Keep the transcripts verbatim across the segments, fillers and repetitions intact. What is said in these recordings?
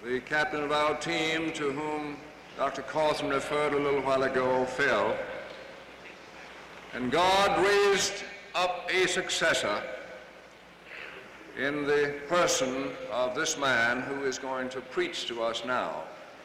the captain of our team, to whom Doctor Cawthon referred a little while ago, fell, and God raised up a successor in the person of this man who is going to preach to us now.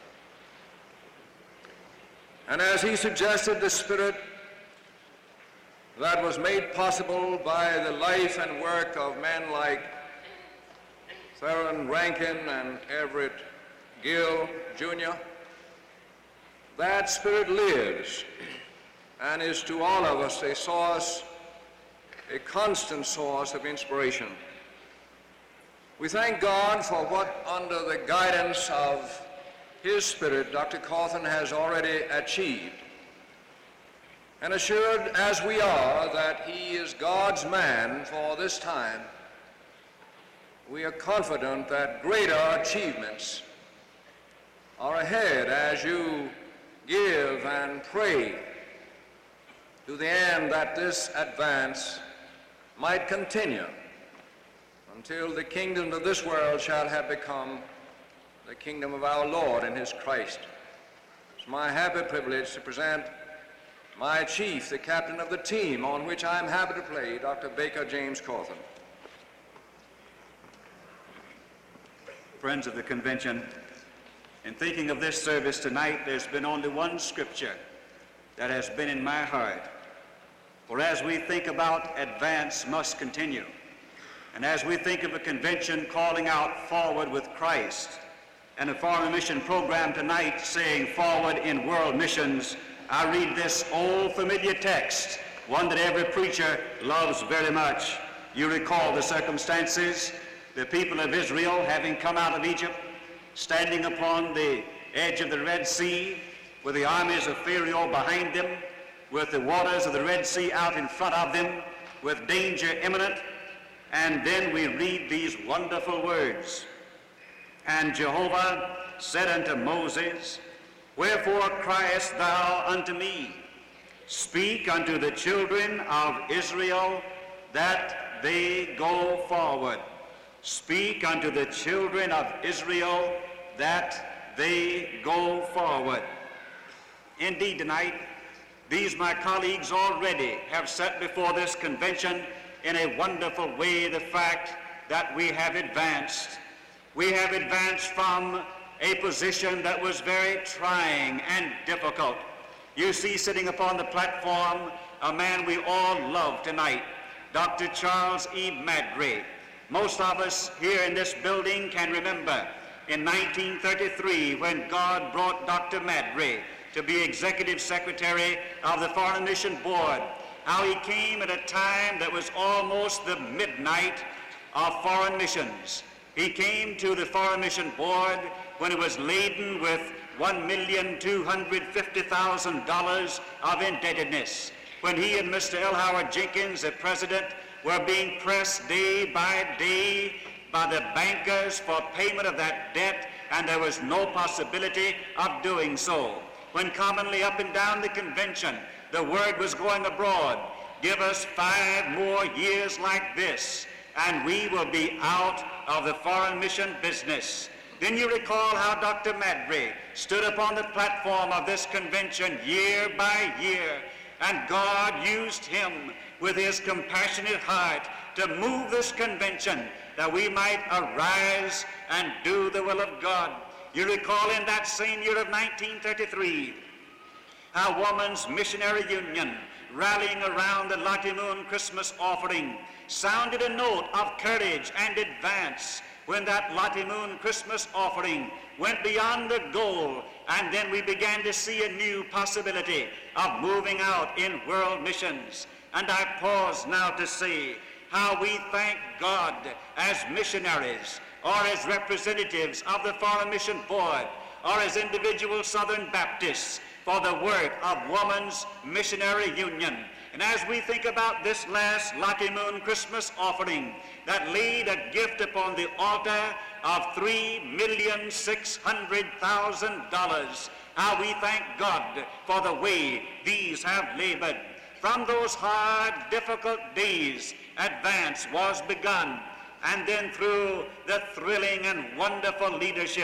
And as he suggested, the spirit that was made possible by the life and work of men like Theron Rankin and Everett Gill, Junior, that spirit lives and is to all of us a source, a constant source of inspiration. We thank God for what, under the guidance of His Spirit, Doctor Cawthon has already achieved. And assured as we are that he is God's man for this time, we are confident that greater achievements are ahead as you give and pray to the end that this advance might continue until the kingdom of this world shall have become the kingdom of our Lord and His Christ. It's my happy privilege to present my chief, the captain of the team on which I'm happy to play, Doctor Baker James Cawthon. Friends of the convention, in thinking of this service tonight, there's been only one scripture that has been in my heart. For as we think about advance must continue, and as we think of a convention calling out forward with Christ, and a foreign mission program tonight saying forward in world missions, I read this old familiar text, one that every preacher loves very much. You recall the circumstances, the people of Israel having come out of Egypt, standing upon the edge of the Red Sea, with the armies of Pharaoh behind them, with the waters of the Red Sea out in front of them, with danger imminent. And then we read these wonderful words. And Jehovah said unto Moses, Wherefore criest thou unto me? Speak unto the children of Israel that they go forward. Speak unto the children of Israel that they go forward. Indeed, tonight, these my colleagues already have set before this convention in a wonderful way the fact that we have advanced. We have advanced from a position that was very trying and difficult. You see sitting upon the platform a man we all love tonight, Doctor Charles E. Maddrey. Most of us here in this building can remember in nineteen thirty-three when God brought Doctor Maddrey to be Executive Secretary of the Foreign Mission Board, how he came at a time that was almost the midnight of foreign missions. He came to the Foreign Mission Board when it was laden with one million two hundred fifty thousand dollars of indebtedness, when he and Mister L. Howard Jenkins, the president, were being pressed day by day by the bankers for payment of that debt, and there was no possibility of doing so. When commonly up and down the convention, the word was going abroad, give us five more years like this, and we will be out of the foreign mission business. Then you recall how Doctor Maddrey stood upon the platform of this convention year by year, and God used him with his compassionate heart to move this convention that we might arise and do the will of God. You recall in that same year of nineteen thirty-three, how Woman's Missionary Union, rallying around the Lottie Moon Christmas offering, sounded a note of courage and advance when that Lottie Moon Christmas offering went beyond the goal, and then we began to see a new possibility of moving out in world missions. And I pause now to say how we thank God as missionaries, or as representatives of the Foreign Mission Board, or as individual Southern Baptists, for the work of Woman's Missionary Union. And as we think about this last Lottie Moon Christmas offering that laid a gift upon the altar of three million six hundred thousand dollars, how we thank God for the way these have labored. From those hard, difficult days, advance was begun. And then through the thrilling and wonderful leadership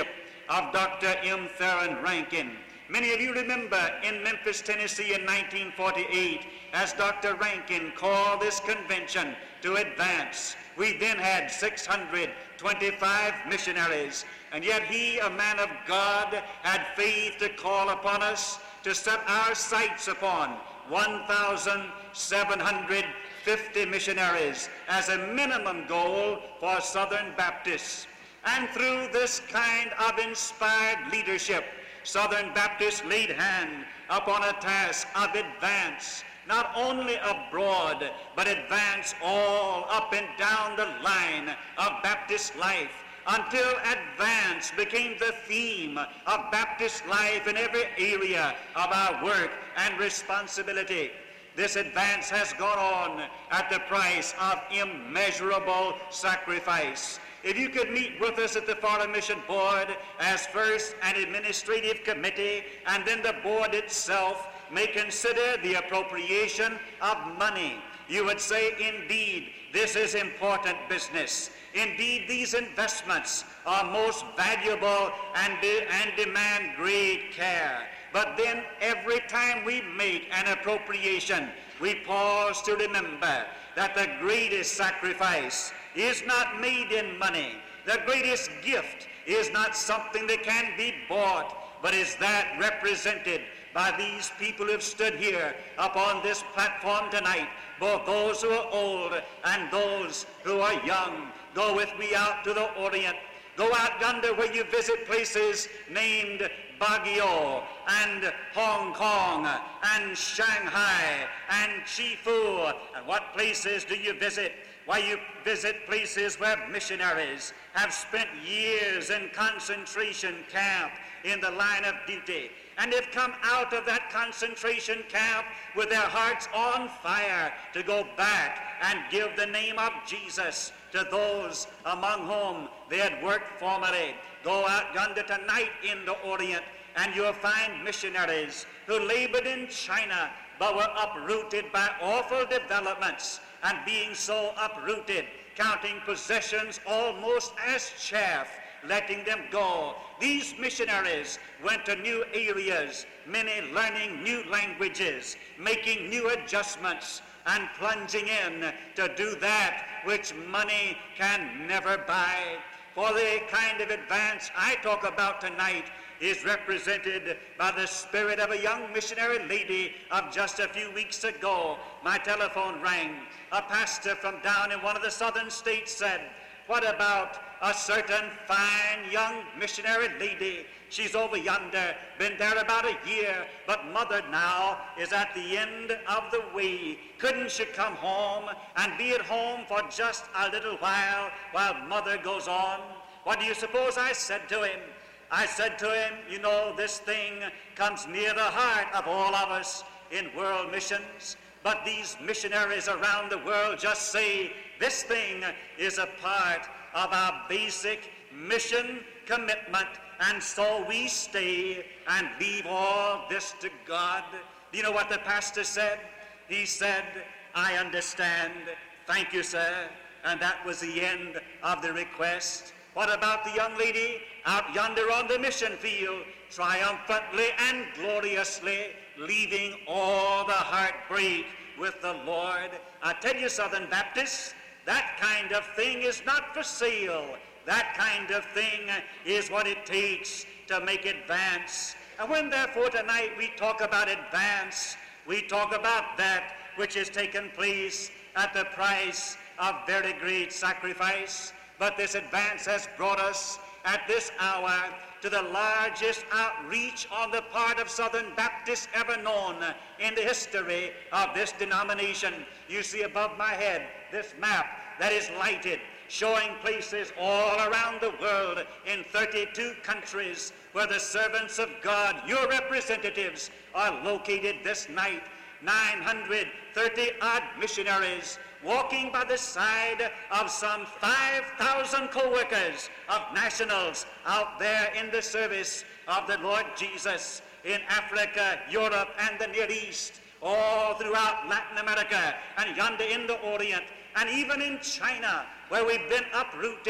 of Doctor M. Theron Rankin. Many of you remember in Memphis, Tennessee in nineteen forty-eight, as Doctor Rankin called this convention to advance. We then had six hundred twenty-five missionaries, and yet he, a man of God, had faith to call upon us to set our sights upon one thousand seven hundred fifty missionaries as a minimum goal for Southern Baptists. And through this kind of inspired leadership, Southern Baptists laid hand upon a task of advance, not only abroad, but advance all up and down the line of Baptist life, until advance became the theme of Baptist life in every area of our work and responsibility. This advance has gone on at the price of immeasurable sacrifice. If you could meet with us at the Foreign Mission Board as first an administrative committee, and then the board itself may consider the appropriation of money, you would say, indeed, this is important business. Indeed, these investments are most valuable and, de and demand great care. But then every time we make an appropriation, we pause to remember that the greatest sacrifice is not made in money. The greatest gift is not something that can be bought, but is that represented by these people who have stood here upon this platform tonight, both those who are old and those who are young. Go with me out to the Orient. Go out yonder where you visit places named Baguio and Hong Kong and Shanghai and Chifu. And what places do you visit? Why, you visit places where missionaries have spent years in concentration camp in the line of duty, and have come out of that concentration camp with their hearts on fire to go back and give the name of Jesus to those among whom they had worked formerly. Go out yonder tonight in the Orient, and you'll find missionaries who labored in China but were uprooted by awful developments, and being so uprooted, counting possessions almost as chaff, letting them go. These missionaries went to new areas, many learning new languages, making new adjustments, and plunging in to do that which money can never buy. For the kind of advance I talk about tonight is represented by the spirit of a young missionary lady of just a few weeks ago. My telephone rang. A pastor from down in one of the southern states said, "What about a certain fine young missionary lady? She's over yonder, been there about a year, but mother now is at the end of the way. Couldn't she come home and be at home for just a little while, while mother goes on?" What do you suppose I said to him? I said to him, you know, this thing comes near the heart of all of us in world missions, but these missionaries around the world just say, this thing is a part of our basic mission commitment, and so we stay and leave all this to God. Do you know what the pastor said? He said, "I understand. Thank you, sir." And that was the end of the request. What about the young lady out yonder on the mission field, triumphantly and gloriously leaving all the heartbreak with the Lord? I tell you, Southern Baptists, that kind of thing is not for sale. That kind of thing is what it takes to make advance. And when, therefore, tonight we talk about advance, we talk about that which has taken place at the price of very great sacrifice. But this advance has brought us at this hour to the largest outreach on the part of Southern Baptists ever known in the history of this denomination. You see above my head this map that is lighted, showing places all around the world in thirty-two countries where the servants of God, your representatives, are located this night. nine hundred thirty odd missionaries walking by the side of some five thousand co-workers of nationals out there in the service of the Lord Jesus in Africa, Europe, and the Near East, all throughout Latin America, and yonder in the Orient, and even in China, where we've been uprooted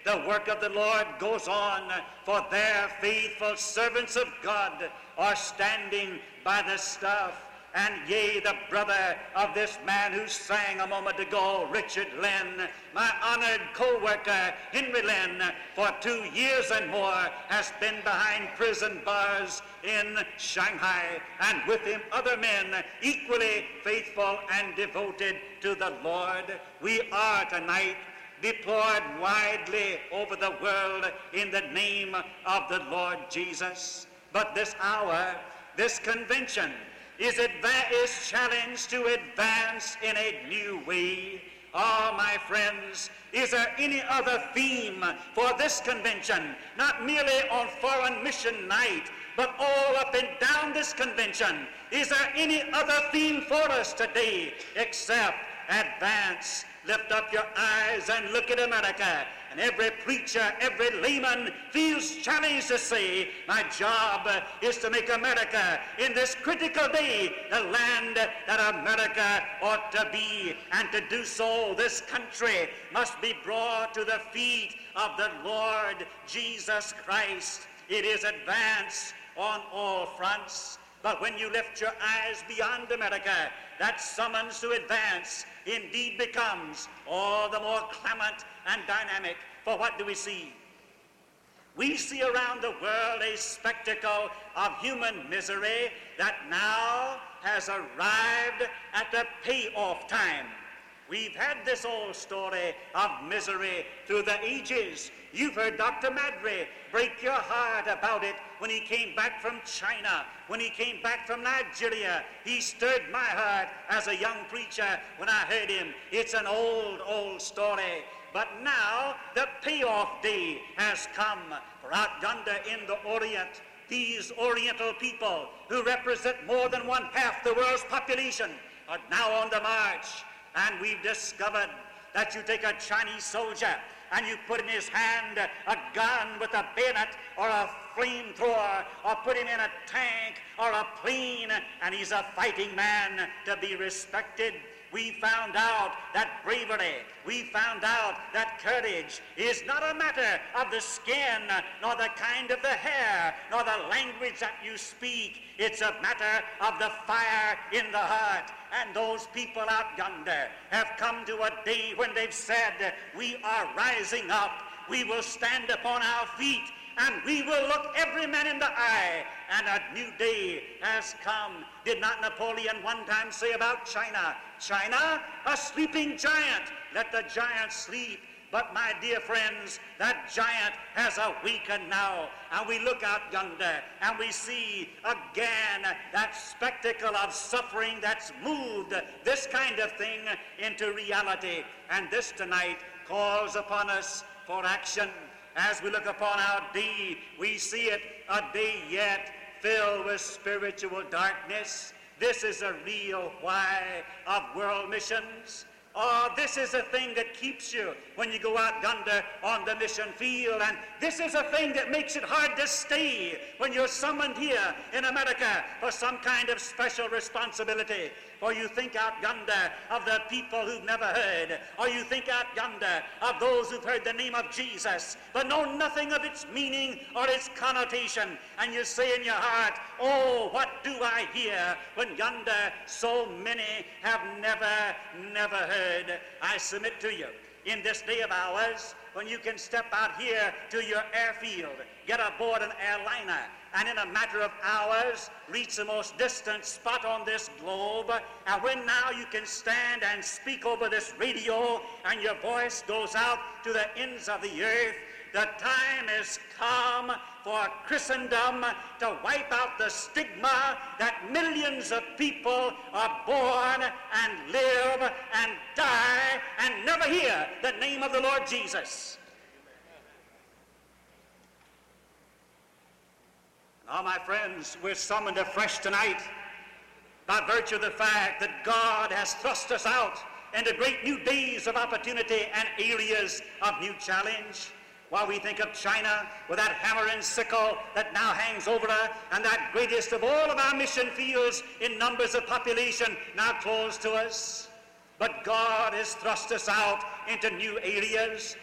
The work of the Lord goes on, for their faithful servants of God are standing by the staff. And yea, the brother of this man who sang a moment ago, Richard Lynn, my honored co-worker, Henry Lynn, for two years and more has been behind prison bars in Shanghai, and with him other men equally faithful and devoted to the Lord. We are tonight deployed widely over the world in the name of the Lord Jesus. But this hour, this convention, is, adva- is challenged to advance in a new way. Oh, my friends, is there any other theme for this convention, not merely on Foreign Mission Night, but all up and down this convention? Is there any other theme for us today except advance? Lift up your eyes and look at America. And every preacher, every layman feels challenged to say, my job is to make America in this critical day the land that America ought to be. And to do so, this country must be brought to the feet of the Lord Jesus Christ. It is advance on all fronts. But when you lift your eyes beyond America, that summons to advance indeed becomes all the more clamant and dynamic. For what do we see? We see around the world a spectacle of human misery that now has arrived at the payoff time. We've had this old story of misery through the ages. You've heard Doctor Madry break your heart about it when he came back from China, when he came back from Nigeria. He stirred my heart as a young preacher when I heard him. It's an old, old story. But now the payoff day has come. For out yonder in the Orient, these Oriental people who represent more than one half the world's population are now on the march. And we've discovered that you take a Chinese soldier and you put in his hand a gun with a bayonet or a flamethrower, or put him in a tank or a plane, and he's a fighting man to be respected. We found out that bravery, we found out that courage is not a matter of the skin, nor the kind of the hair, nor the language that you speak. It's a matter of the fire in the heart. And those people out yonder have come to a day when they've said, we are rising up, we will stand upon our feet, and we will look every man in the eye, and a new day has come. Did not Napoleon one time say about China, China, a sleeping giant, let the giant sleep? But my dear friends, that giant has awakened now, and we look out yonder and we see again that spectacle of suffering that's moved this kind of thing into reality. And this tonight calls upon us for action. As we look upon our day, we see it a day yet filled with spiritual darkness. This is a real why of world missions. Oh, this is a thing that keeps you when you go out yonder on the mission field. And this is a thing that makes it hard to stay when you're summoned here in America for some kind of special responsibility. For you think out yonder of the people who've never heard, or you think out yonder of those who've heard the name of Jesus, but know nothing of its meaning or its connotation. And you say in your heart, oh, what do I hear when yonder so many have never, never heard? I submit to you, in this day of ours, when you can step out here to your airfield, get aboard an airliner, and in a matter of hours reach the most distant spot on this globe, and when now you can stand and speak over this radio and your voice goes out to the ends of the earth, the time has come for Christendom to wipe out the stigma that millions of people are born and live and die and never hear the name of the Lord Jesus. Now, my friends, we're summoned afresh tonight by virtue of the fact that God has thrust us out into great new days of opportunity and areas of new challenge. While we think of China with that hammer and sickle that now hangs over her, and that greatest of all of our mission fields in numbers of population now close to us. But God has thrust us out into new areas.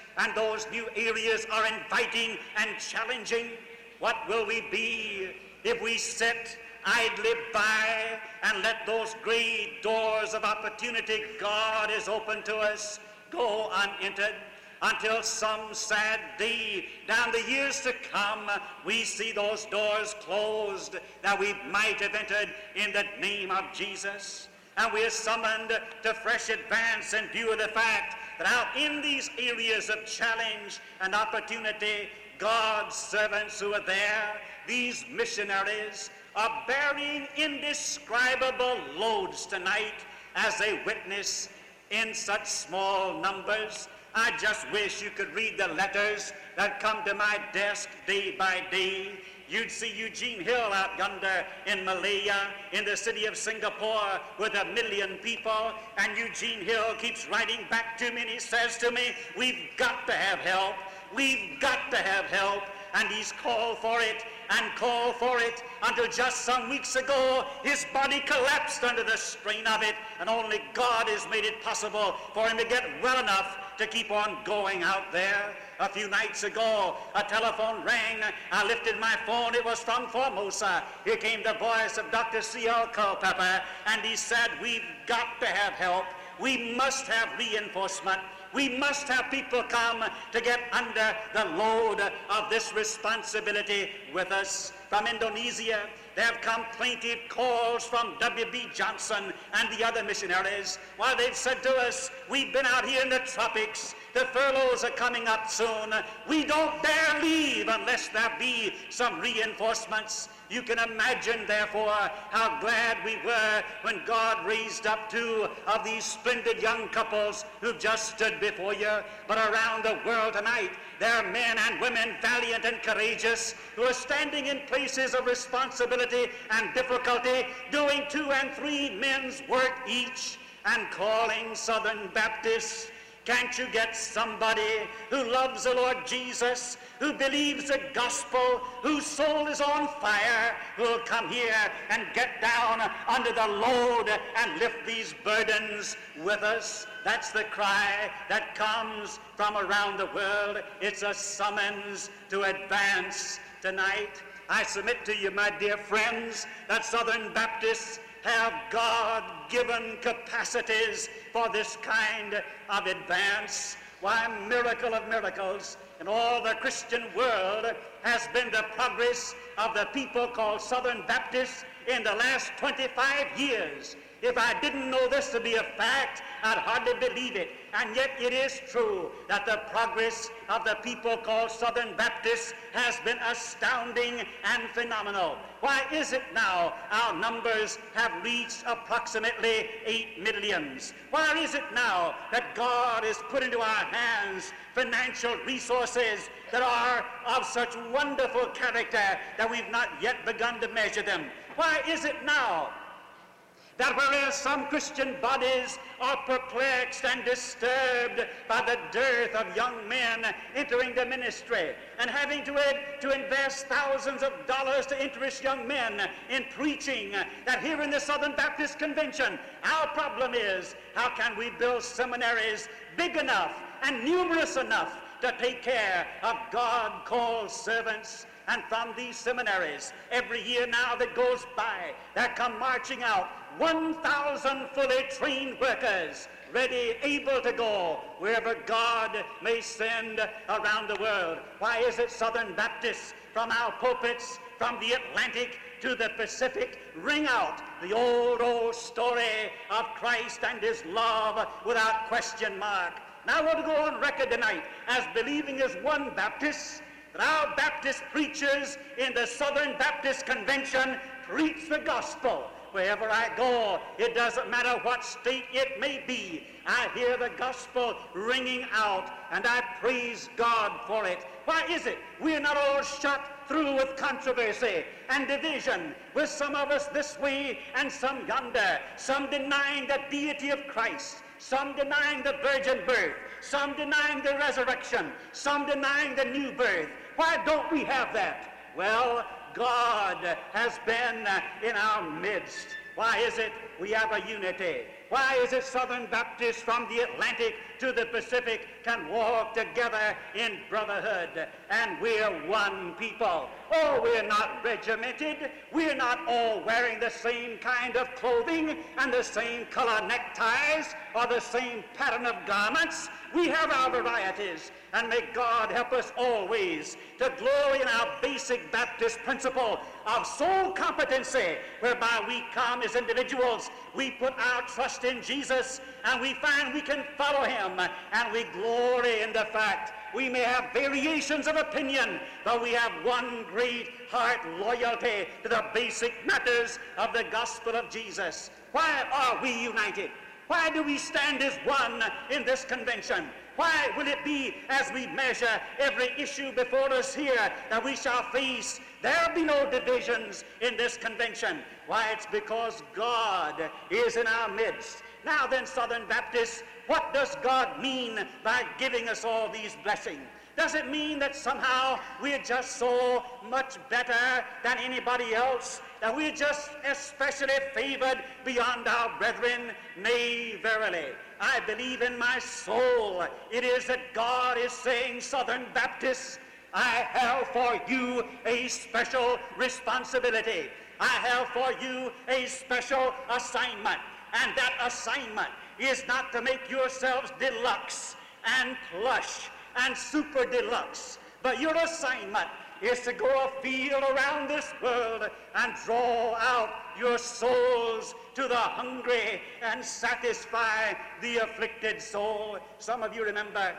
and those new areas are inviting and challenging, what will we be if we sit idly by and let those great doors of opportunity God has opened to us go unentered until some sad day down the years to come we see those doors closed that we might have entered in the name of Jesus? And we are summoned to fresh advance in view of the fact that out in these areas of challenge and opportunity, God's servants who are there, these missionaries, are bearing indescribable loads tonight as they witness in such small numbers. I just wish you could read the letters that come to my desk day by day. You'd see Eugene Hill out yonder in Malaya, in the city of Singapore, with a million people, and Eugene Hill keeps writing back to me, and he says to me, we've got to have help. We've got to have help. And he's called for it and called for it until just some weeks ago his body collapsed under the strain of it, and only God has made it possible for him to get well enough to keep on going out there. A few nights ago, a telephone rang. I lifted my phone. It was from Formosa. Here came the voice of Doctor C L Culpepper, and he said, we've got to have help. We must have reinforcement. We must have people come to get under the load of this responsibility with us. From Indonesia, there have come plaintive calls from W B Johnson and the other missionaries. While they've said to us, we've been out here in the tropics, the furloughs are coming up soon. We don't dare leave unless there be some reinforcements. You can imagine, therefore, how glad we were when God raised up two of these splendid young couples who've just stood before you. But around the world tonight, there are men and women valiant and courageous who are standing in places of responsibility and difficulty, doing two and three men's work each, and calling Southern Baptists. Can't you get somebody who loves the Lord Jesus, who believes the gospel, whose soul is on fire, who will come here and get down under the load and lift these burdens with us? That's the cry that comes from around the world. It's a summons to advance tonight. I submit to you, my dear friends, that Southern Baptists have God-given capacities for this kind of advance. Why, miracle of miracles in all the Christian world has been the progress of the people called Southern Baptists in the last twenty-five years. If I didn't know this to be a fact, I'd hardly believe it. And yet it is true that the progress of the people called Southern Baptists has been astounding and phenomenal. Why is it now our numbers have reached approximately eight millions? Why is it now that God has put into our hands financial resources that are of such wonderful character that we've not yet begun to measure them? Why is it now that whereas some Christian bodies are perplexed and disturbed by the dearth of young men entering the ministry and having to, ed- to invest thousands of dollars to interest young men in preaching, that here in the Southern Baptist Convention, our problem is, how can we build seminaries big enough and numerous enough to take care of God-called servants? And from these seminaries, every year now that goes by, there come marching out one thousand fully trained workers, ready, able to go wherever God may send around the world. Why is it Southern Baptists from our pulpits, from the Atlantic to the Pacific, ring out the old, old story of Christ and his love without question mark? Now I want to go on record tonight as believing as one Baptist, that our Baptist preachers in the Southern Baptist Convention preach the gospel. Wherever I go, it doesn't matter what state it may be, I hear the gospel ringing out, and I praise God for it. Why is it we're not all shot through with controversy and division, with some of us this way and some yonder, some denying the deity of Christ, some denying the virgin birth, some denying the resurrection, some denying the new birth? Why don't we have that? Well, God has been in our midst. Why is it we have a unity? Why is it Southern Baptists from the Atlantic to the Pacific can walk together in brotherhood, and we're one people? Oh, we're not regimented. We're not all wearing the same kind of clothing and the same color neckties or the same pattern of garments. We have our varieties, and may God help us always to glory in our basic Baptist principle of soul competency, whereby we come as individuals, we put our trust in Jesus, and we find we can follow him, and we glory in the fact we may have variations of opinion, but we have one great heart loyalty to the basic matters of the gospel of Jesus. Why are we united? Why do we stand as one in this convention? Why will it be as we measure every issue before us here that we shall face? There'll be no divisions in this convention. Why, it's because God is in our midst. Now then, Southern Baptists, what does God mean by giving us all these blessings? Does it mean that somehow we're just so much better than anybody else, that we're just especially favored beyond our brethren? Nay, verily, I believe in my soul it is that God is saying, Southern Baptists, I have for you a special responsibility. I have for you a special assignment, and that assignment is not to make yourselves deluxe and plush and super deluxe, but your assignment is to go afield around this world and draw out your souls to the hungry and satisfy the afflicted soul. Some of you remember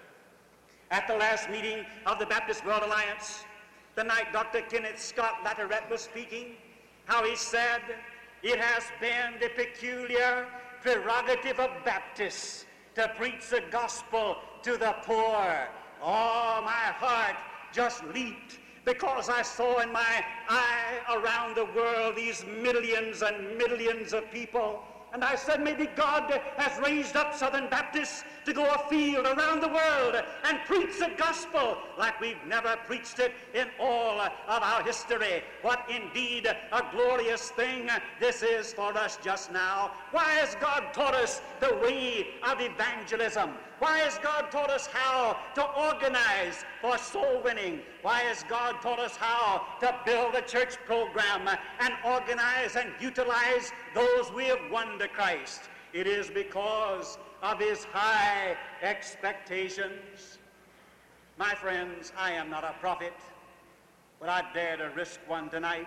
at the last meeting of the Baptist World Alliance, the night Doctor Kenneth Scott Latterette was speaking, how he said, it has been the peculiar prerogative of Baptists to preach the gospel to the poor. Oh, my heart just leaped because I saw in my eye around the world these millions and millions of people. And I said, maybe God has raised up Southern Baptists to go afield around the world and preach the gospel like we've never preached it in all of our history. What indeed a glorious thing this is for us just now. Why has God taught us the way of evangelism? Why has God taught us how to organize for soul winning? Why has God taught us how to build a church program and organize and utilize those we have won to Christ? It is because of his high expectations. My friends, I am not a prophet, but I dare to risk one tonight.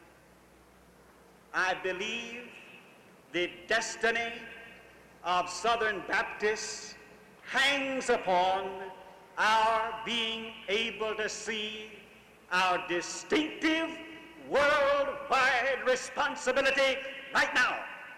I believe the destiny of Southern Baptists hangs upon our being able to see our distinctive worldwide responsibility right now.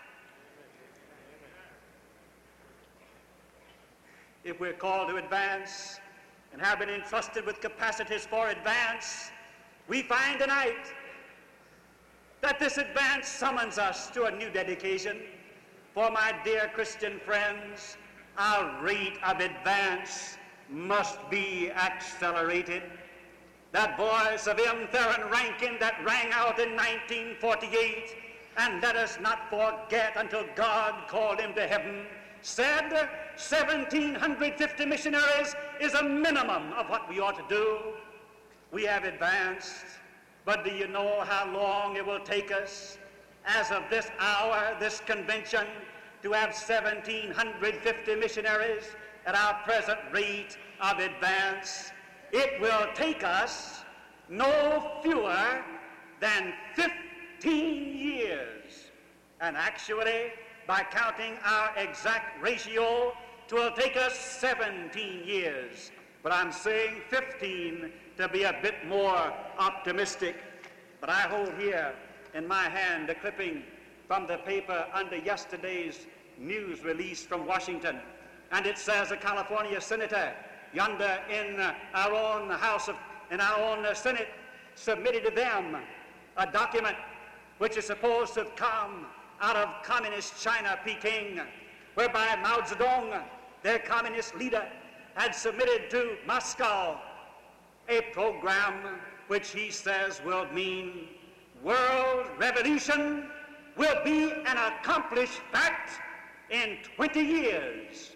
If we're called to advance and have been entrusted with capacities for advance, we find tonight that this advance summons us to a new dedication. For my dear Christian friends, our rate of advance must be accelerated. That voice of M. Theron Rankin that rang out in nineteen forty-eight, and let us not forget until God called him to heaven, said seventeen fifty missionaries is a minimum of what we ought to do. We have advanced, but do you know how long it will take us as of this hour, this convention, to have seventeen fifty missionaries at our present rate of advance? It will take us no fewer than fifteen years. And actually, by counting our exact ratio, it will take us seventeen years. But I'm saying fifteen to be a bit more optimistic. But I hold here in my hand a clipping from the paper under yesterday's news release from Washington. And it says a California senator yonder in uh, our own House of, in our own uh, Senate, submitted to them a document which is supposed to have come out of communist China, Peking, whereby Mao Zedong, their communist leader, had submitted to Moscow a program which he says will mean world revolution will be an accomplished fact in twenty years.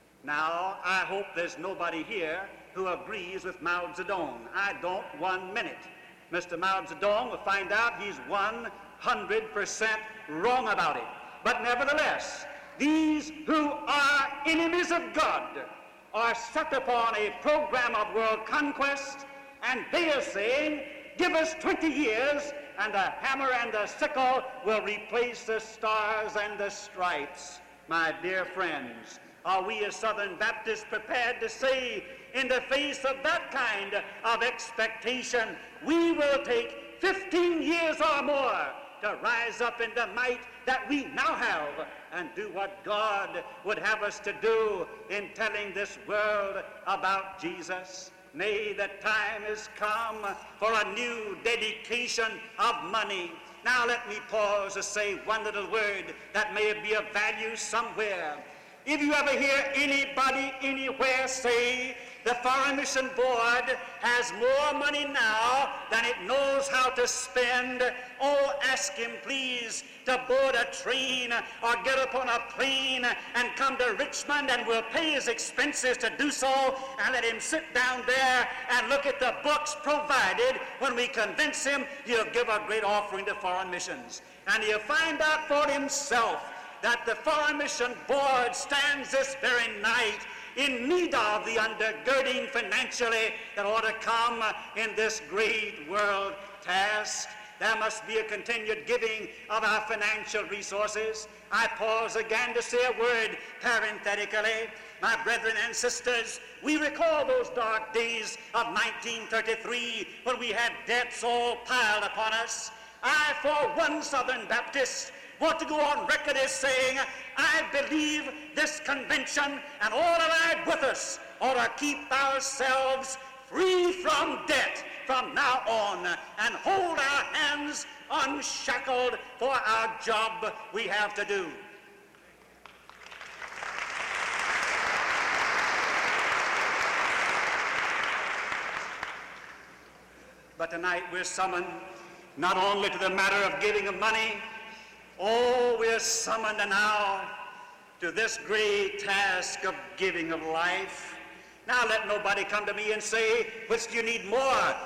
Now, I hope there's nobody here who agrees with Mao Zedong. I don't one minute. Mister Mao Zedong will find out he's one hundred percent wrong about it. But nevertheless, these who are enemies of God are set upon a program of world conquest, and they are saying, give us twenty years, and the hammer and the sickle will replace the stars and the stripes. My dear friends, are we as Southern Baptists prepared to say, in the face of that kind of expectation, we will take fifteen years or more to rise up in the might that we now have and do what God would have us to do in telling this world about Jesus? Nay, the time has come for a new dedication of money. Now let me pause to say one little word that may be of value somewhere. If you ever hear anybody anywhere say the Foreign Mission Board has more money now than it knows how to spend, oh, ask him please to board a train or get upon a plane and come to Richmond, and we'll pay his expenses to do so, and let him sit down there and look at the books, provided when we convince him he'll give a great offering to foreign missions. And he'll find out for himself that the Foreign Mission Board stands this very night in need of the undergirding financially that ought to come in this great world task. There must be a continued giving of our financial resources. I pause again to say a word parenthetically. My brethren and sisters, we recall those dark days of nineteen thirty-three when we had debts all piled upon us. I, for one Southern Baptist, want to go on record as saying, I believe this convention and all allied with us ought to keep ourselves free from debt from now on and hold our hands unshackled for our job we have to do. But tonight we're summoned not only to the matter of giving of money, oh, we're summoned now to this great task of giving of life. Now let nobody come to me and say, which do you need more,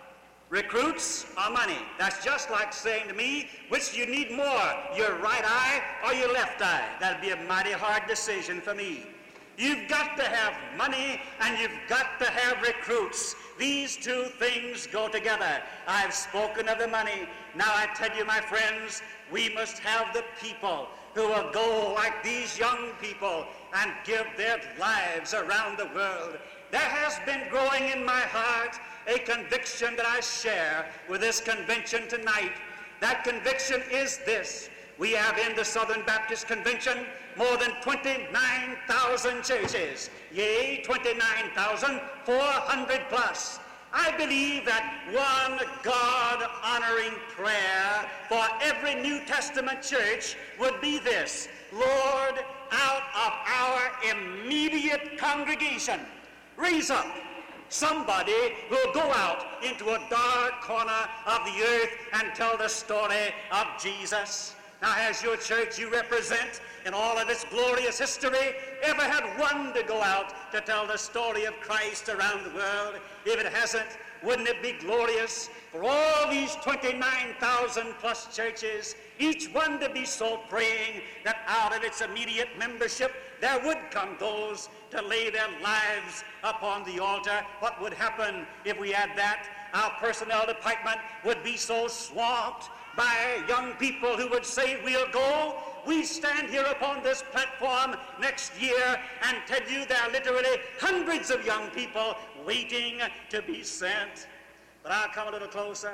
recruits or money? That's just like saying to me, which do you need more, your right eye or your left eye? That'd be a mighty hard decision for me. You've got to have money and you've got to have recruits. These two things go together. I've spoken of the money. Now I tell you, my friends, we must have the people who will go like these young people and give their lives around the world. There has been growing in my heart a conviction that I share with this convention tonight. That conviction is this: we have in the Southern Baptist Convention more than twenty-nine thousand churches, yea, twenty-nine thousand four hundred plus. I believe that one God-honoring prayer for every New Testament church would be this: Lord, out of our immediate congregation, raise up somebody who will go out into a dark corner of the earth and tell the story of Jesus. Now, has your church you represent in all of its glorious history ever had one to go out to tell the story of Christ around the world? If it hasn't, wouldn't it be glorious for all these twenty-nine thousand plus churches, each one to be so praying that out of its immediate membership there would come those to lay their lives upon the altar? What would happen if we had that? Our personnel department would be so swamped by young people who would say, we'll go. We stand here upon this platform next year and tell you there are literally hundreds of young people waiting to be sent. But I'll come a little closer.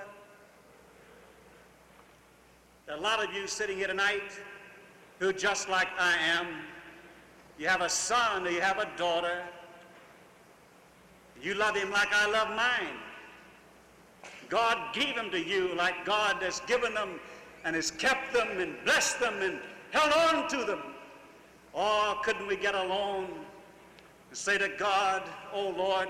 There are a lot of you sitting here tonight who, just like I am, you have a son or you have a daughter. You love him like I love mine. God gave them to you like God has given them and has kept them and blessed them and held on to them. Or couldn't we get alone and say to God, oh Lord,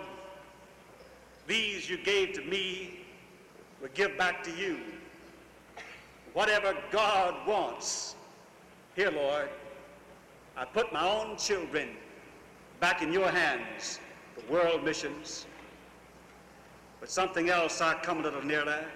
these you gave to me will give back to you. whatever God wants. Here, Lord, I put my own children back in your hands, the world missions. But something else I come a little nearer.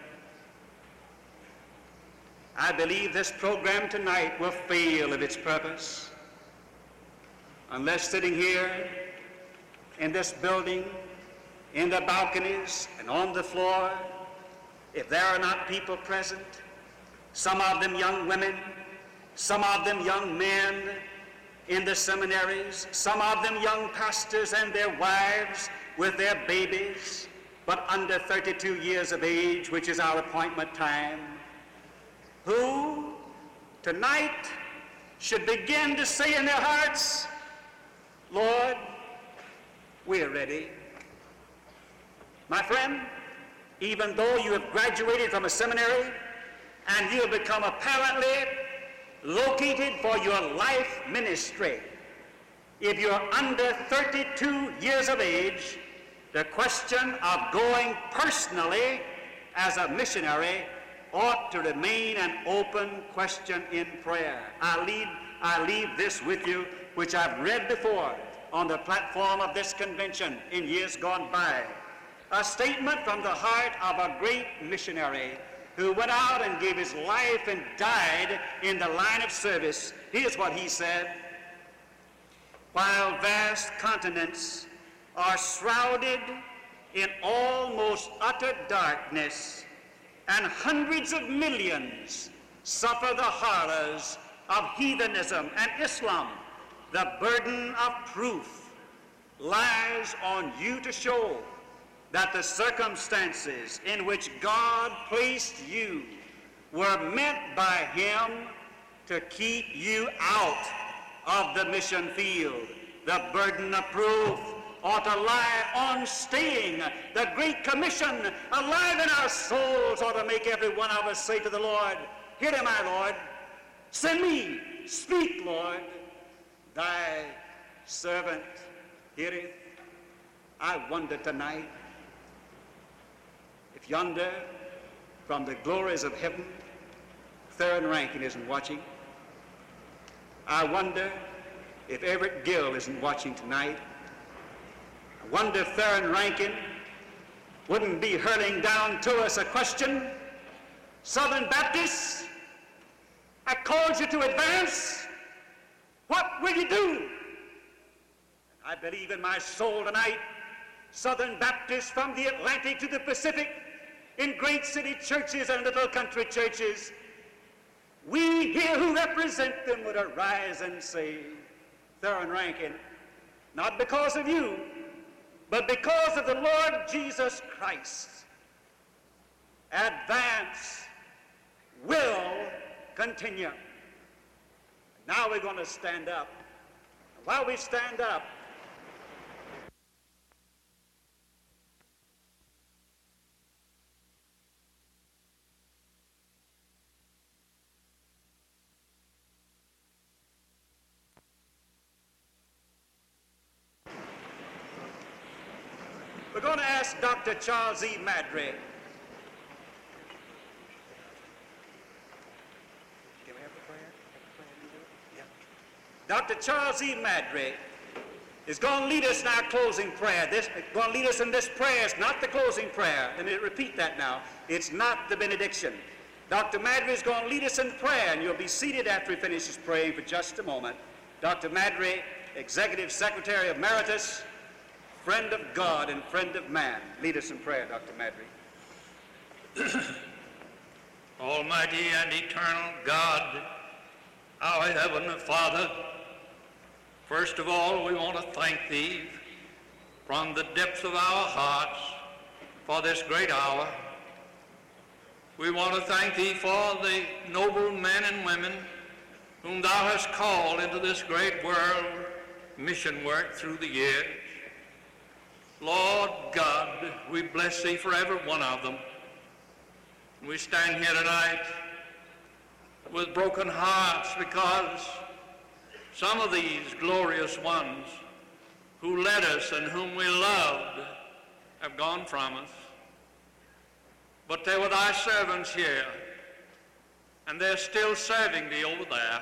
I believe this program tonight will fail of its purpose unless sitting here in this building, in the balconies and on the floor, if there are not people present, some of them young women, some of them young men in the seminaries, some of them young pastors and their wives with their babies, but under thirty-two years of age, which is our appointment time, who tonight should begin to say in their hearts, Lord, we're ready. My friend, even though you have graduated from a seminary and you have become apparently located for your life ministry, if you're under thirty-two years of age, the question of going personally as a missionary ought to remain an open question in prayer. I leave, I leave this with you, which I've read before on the platform of this convention in years gone by. A statement from the heart of a great missionary who went out and gave his life and died in the line of service. Here's what he said: while vast continents are shrouded in almost utter darkness, and hundreds of millions suffer the horrors of heathenism and Islam, the burden of proof lies on you to show that the circumstances in which God placed you were meant by him to keep you out of the mission field. The burden of proof ought to lie on staying the Great Commission alive in our souls, ought to make every one of us say to the Lord, here am I, Lord. Send me. Speak, Lord. Thy servant heareth. I wonder tonight if yonder from the glories of heaven, Theron Rankin isn't watching. I wonder if Everett Gill isn't watching tonight. I wonder if Theron Rankin wouldn't be hurling down to us a question. Southern Baptists, I called you to advance. What will you do? I believe in my soul tonight, Southern Baptists from the Atlantic to the Pacific, in great city churches and little country churches, we here who represent them would arise and say, Theron Rankin, not because of you, but because of the Lord Jesus Christ, advance will continue. Now we're going to stand up. While we stand up, we're going to ask Doctor Charles E. Madry. Can we have the prayer? Yeah. Doctor Charles E. Madry is going to lead us in our closing prayer. This going to lead us in this prayer. It's not the closing prayer. Let me repeat that now. It's not the benediction. Doctor Madry is going to lead us in prayer, and you'll be seated after he finishes praying for just a moment. Doctor Madry, Executive Secretary Emeritus, friend of God and friend of man. Lead us in prayer, Doctor Madry. Almighty and eternal God, our Heavenly Father, first of all, we want to thank Thee from the depths of our hearts for this great hour. We want to thank Thee for the noble men and women whom Thou hast called into this great world mission work through the years. Lord God, we bless Thee for every one of them. We stand here tonight with broken hearts because some of these glorious ones who led us and whom we loved have gone from us. But they were Thy servants here, and they're still serving thee over there.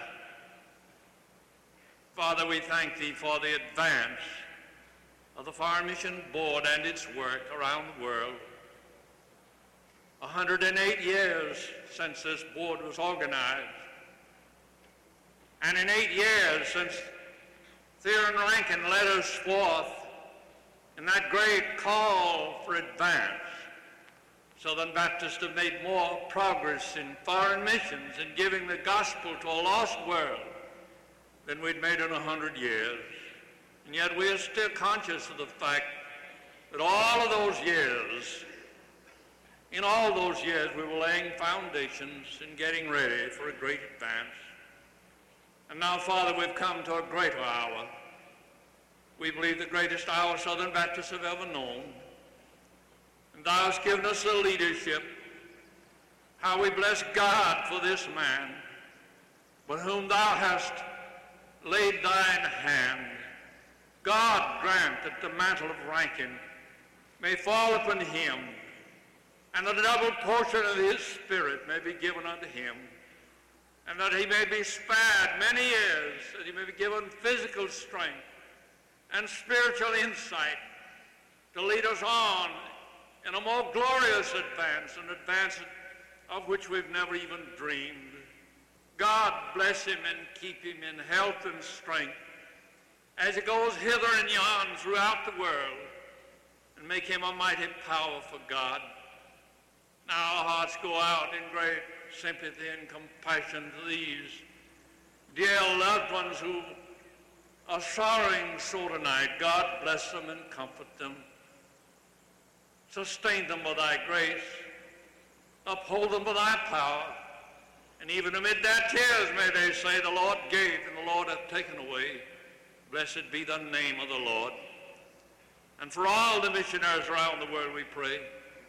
Father, we thank thee for the advance of the Foreign Mission Board and its work around the world. one hundred eight years since this board was organized, and in eight years since Theron Rankin led us forth in that great call for advance, Southern Baptists have made more progress in foreign missions and giving the gospel to a lost world than we'd made in a hundred years. And yet we are still conscious of the fact that all of those years, in all those years, we were laying foundations and getting ready for a great advance. And now, Father, we've come to a greater hour. We believe the greatest hour Southern Baptists have ever known. And thou hast given us the leadership. How we bless God for this man, but whom thou hast laid thine hand. God grant that the mantle of Rankin may fall upon him, and that a double portion of his spirit may be given unto him, and that he may be spared many years, that he may be given physical strength and spiritual insight to lead us on in a more glorious advance, an advance of which we've never even dreamed. God bless him and keep him in health and strength as he goes hither and yon throughout the world, and make him a mighty power for God. Now our hearts go out in great sympathy and compassion to these dear loved ones who are sorrowing so tonight. God bless them and comfort them. Sustain them by thy grace. Uphold them by thy power. And even amid their tears may they say, the Lord gave and the Lord hath taken away. Blessed be the name of the Lord. And for all the missionaries around the world we pray.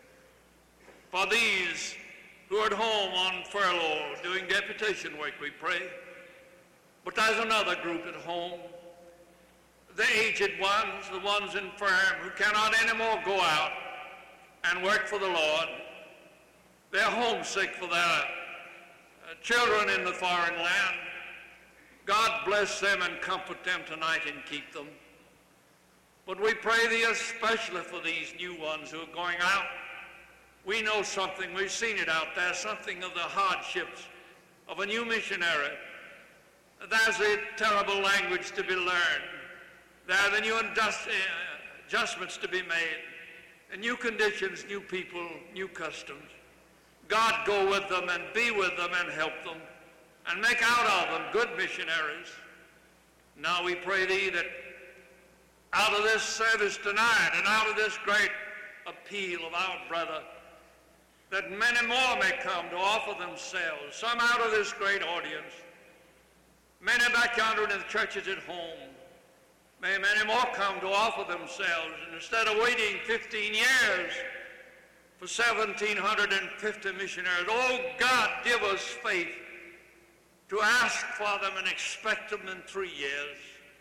For these who are at home on furlough doing deputation work we pray. But there's another group at home. The aged ones, the ones infirm who cannot anymore go out and work for the Lord. They're homesick for their uh, children in the foreign land. God bless them and comfort them tonight and keep them. But we pray thee especially for these new ones who are going out. We know something, we've seen it out there, something of the hardships of a new missionary. There's a terrible language to be learned. There are the new adjustments to be made, and new conditions, new people, new customs. God go with them and be with them and help them and make out of them good missionaries. Now we pray thee that out of this service tonight and out of this great appeal of our brother, that many more may come to offer themselves, some out of this great audience, many back yonder in the churches at home. May many more come to offer themselves, and instead of waiting fifteen years for one thousand seven hundred fifty missionaries, oh God, give us faith to ask for them and expect them in three years.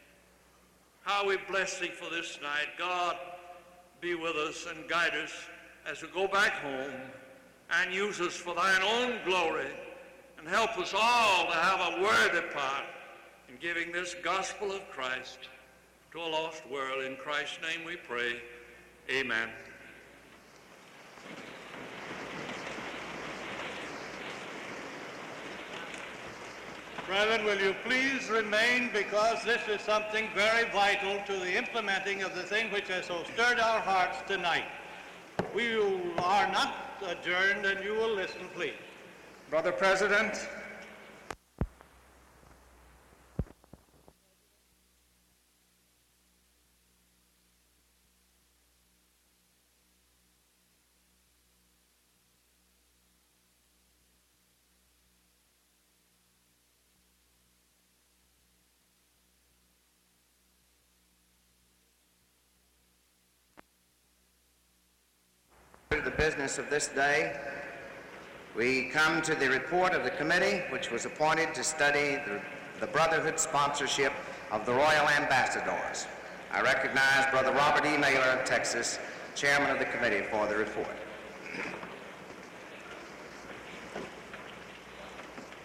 How we bless thee for this night. God, be with us and guide us as we go back home, and use us for thine own glory, and help us all to have a worthy part in giving this gospel of Christ to a lost world. In Christ's name we pray. Amen. Brethren, will you please remain, because this is something very vital to the implementing of the thing which has so stirred our hearts tonight. We are not adjourned, and you will listen, please. Brother President, the business of this day, we come to the report of the committee which was appointed to study the, the Brotherhood sponsorship of the Royal Ambassadors. I recognize Brother Robert E. Naylor of Texas, chairman of the committee, for the report.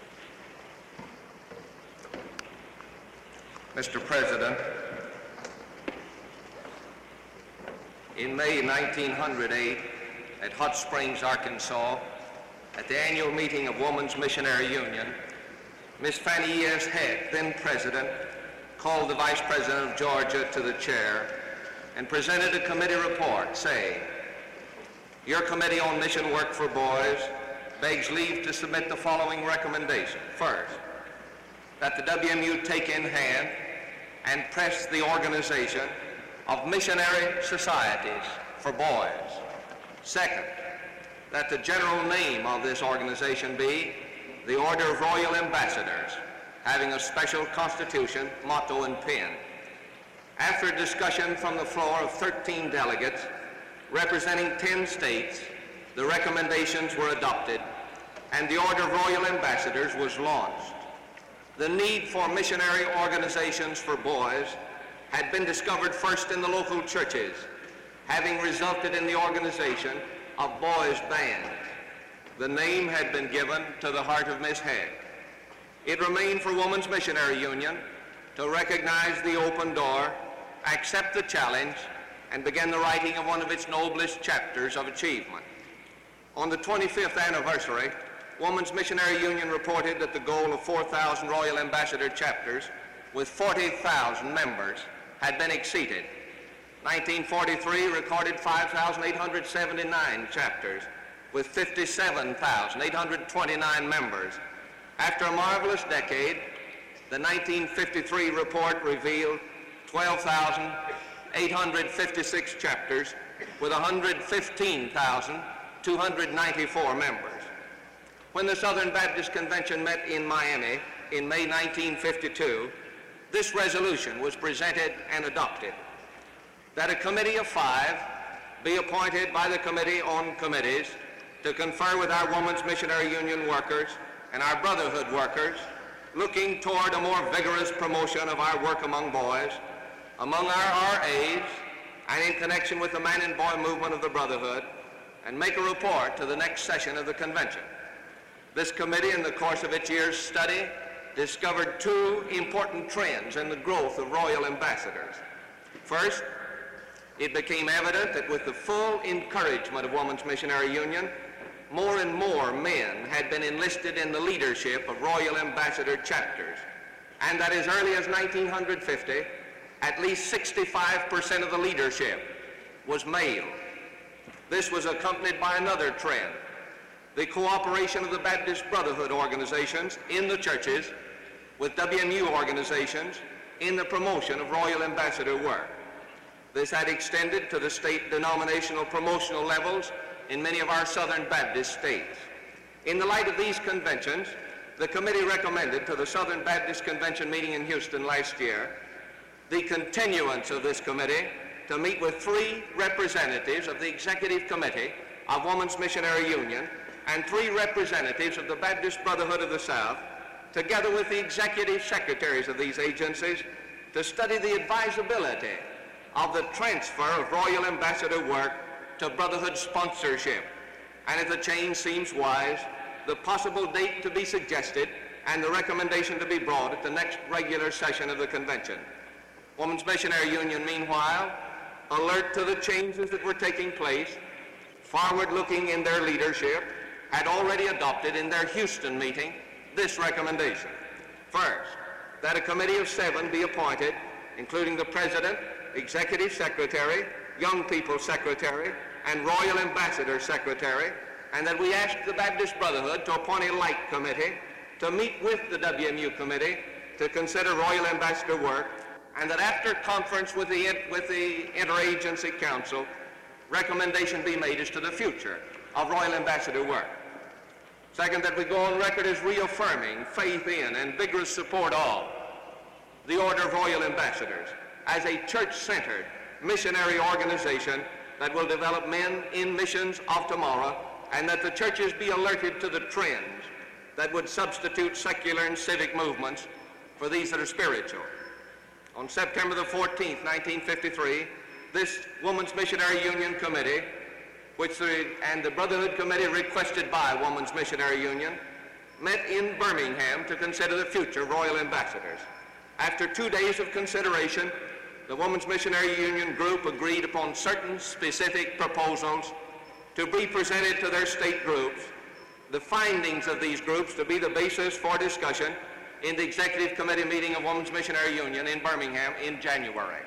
Mister President, in May nineteen oh eight, at Hot Springs, Arkansas, at the annual meeting of Woman's Missionary Union, Miss Fannie E S Heck, then president, called the Vice President of Georgia to the chair and presented a committee report saying, "Your Committee on Mission Work for Boys begs leave to submit the following recommendation. First, that the W M U take in hand and press the organization of missionary societies for boys. Second, that the general name of this organization be the Order of Royal Ambassadors, having a special constitution, motto, and pin. After a discussion from the floor of thirteen delegates representing ten states, the recommendations were adopted and the Order of Royal Ambassadors was launched. The need for missionary organizations for boys had been discovered first in the local churches, having resulted in the organization of boys' bands. The name had been given to the heart of Miss Heck. It remained for Woman's Missionary Union to recognize the open door, accept the challenge, and begin the writing of one of its noblest chapters of achievement. On the twenty-fifth anniversary, Woman's Missionary Union reported that the goal of four thousand Royal Ambassador chapters with forty thousand members had been exceeded. nineteen forty-three recorded five thousand eight hundred seventy-nine chapters with fifty-seven thousand eight hundred twenty-nine members. After a marvelous decade, the nineteen fifty-three report revealed twelve thousand eight hundred fifty-six chapters with one hundred fifteen thousand two hundred ninety-four members. When the Southern Baptist Convention met in Miami in May nineteen fifty-two, this resolution was presented and adopted, that a committee of five be appointed by the Committee on Committees to confer with our Women's Missionary Union workers and our brotherhood workers, looking toward a more vigorous promotion of our work among boys, among our R As, and in connection with the man and boy movement of the brotherhood, and make a report to the next session of the convention. This committee, in the course of its year's study, discovered two important trends in the growth of Royal Ambassadors. First, it became evident that with the full encouragement of Women's Missionary Union, more and more men had been enlisted in the leadership of Royal Ambassador chapters, and that as early as nineteen fifty, at least sixty-five percent of the leadership was male. This was accompanied by another trend, the cooperation of the Baptist Brotherhood organizations in the churches with W M U organizations in the promotion of Royal Ambassador work. This had extended to the state denominational promotional levels in many of our Southern Baptist states. In the light of these conventions, the committee recommended to the Southern Baptist Convention meeting in Houston last year the continuance of this committee to meet with three representatives of the Executive Committee of Women's Missionary Union and three representatives of the Baptist Brotherhood of the South, together with the executive secretaries of these agencies, to study the advisability of the transfer of Royal Ambassador work to Brotherhood sponsorship, and if the change seems wise, the possible date to be suggested and the recommendation to be brought at the next regular session of the convention. Women's Missionary Union, meanwhile, alert to the changes that were taking place, forward-looking in their leadership, had already adopted in their Houston meeting this recommendation. First, that a committee of seven be appointed, including the President, Executive Secretary, Young People Secretary, and Royal Ambassador Secretary, and that we ask the Baptist Brotherhood to appoint a like committee to meet with the W M U committee to consider Royal Ambassador work, and that after conference with the, with the Interagency Council, recommendation be made as to the future of Royal Ambassador work. Second, that we go on record as reaffirming faith in and vigorous support of the Order of Royal Ambassadors as a church-centered missionary organization that will develop men in missions of tomorrow, and that the churches be alerted to the trends that would substitute secular and civic movements for these that are spiritual. On September the fourteenth, nineteen fifty-three, this Women's Missionary Union Committee, which the, and the Brotherhood Committee requested by Women's Missionary Union, met in Birmingham to consider the future Royal Ambassadors. After two days of consideration, the Women's Missionary Union group agreed upon certain specific proposals to be presented to their state groups, the findings of these groups to be the basis for discussion in the Executive Committee meeting of Women's Missionary Union in Birmingham in January.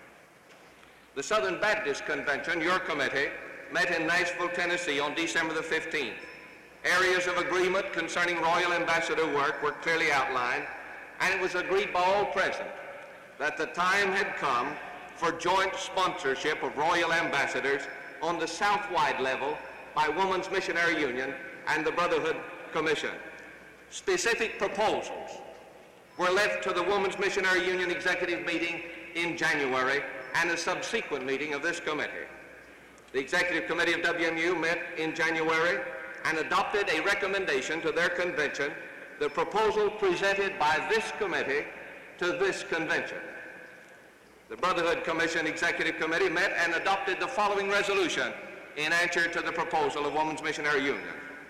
The Southern Baptist Convention, your committee, met in Nashville, Tennessee on December the fifteenth. Areas of agreement concerning Royal Ambassador work were clearly outlined, and it was agreed by all present that the time had come for joint sponsorship of Royal Ambassadors on the Southwide level by Women's Missionary Union and the Brotherhood Commission. Specific proposals were left to the Women's Missionary Union Executive Meeting in January and a subsequent meeting of this committee. The Executive Committee of W M U met in January and adopted a recommendation to their convention, the proposal presented by this committee to this convention. The Brotherhood Commission Executive Committee met and adopted the following resolution in answer to the proposal of Women's Missionary Union: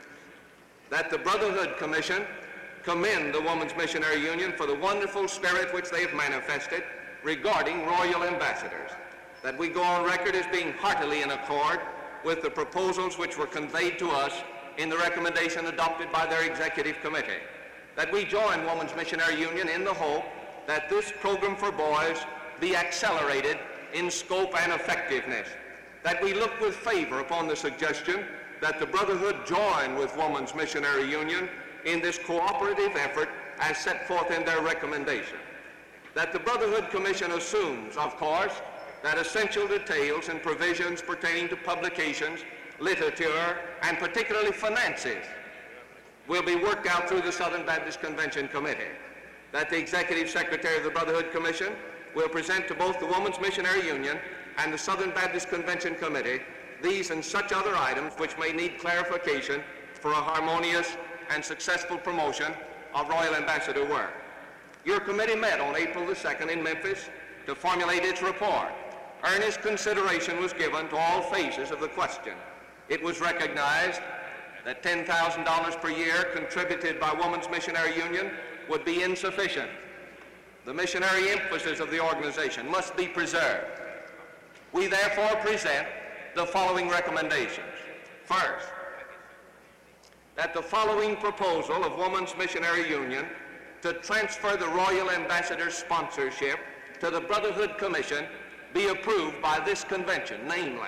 that the Brotherhood Commission commend the Women's Missionary Union for the wonderful spirit which they have manifested regarding Royal Ambassadors, that we go on record as being heartily in accord with the proposals which were conveyed to us in the recommendation adopted by their Executive Committee, that we join Women's Missionary Union in the hope that this program for boys be accelerated in scope and effectiveness, that we look with favor upon the suggestion that the Brotherhood join with Women's Missionary Union in this cooperative effort as set forth in their recommendation, that the Brotherhood Commission assumes, of course, that essential details and provisions pertaining to publications, literature, and particularly finances will be worked out through the Southern Baptist Convention Committee, that the Executive Secretary of the Brotherhood Commission will present to both the Women's Missionary Union and the Southern Baptist Convention Committee these and such other items which may need clarification for a harmonious and successful promotion of Royal Ambassador work. Your committee met on April the second in Memphis to formulate its report. Earnest consideration was given to all phases of the question. It was recognized that ten thousand dollars per year contributed by Women's Missionary Union would be insufficient. The missionary emphasis of the organization must be preserved. We therefore present the following recommendations. First, that the following proposal of Women's Missionary Union to transfer the Royal Ambassador sponsorship to the Brotherhood Commission be approved by this convention, namely,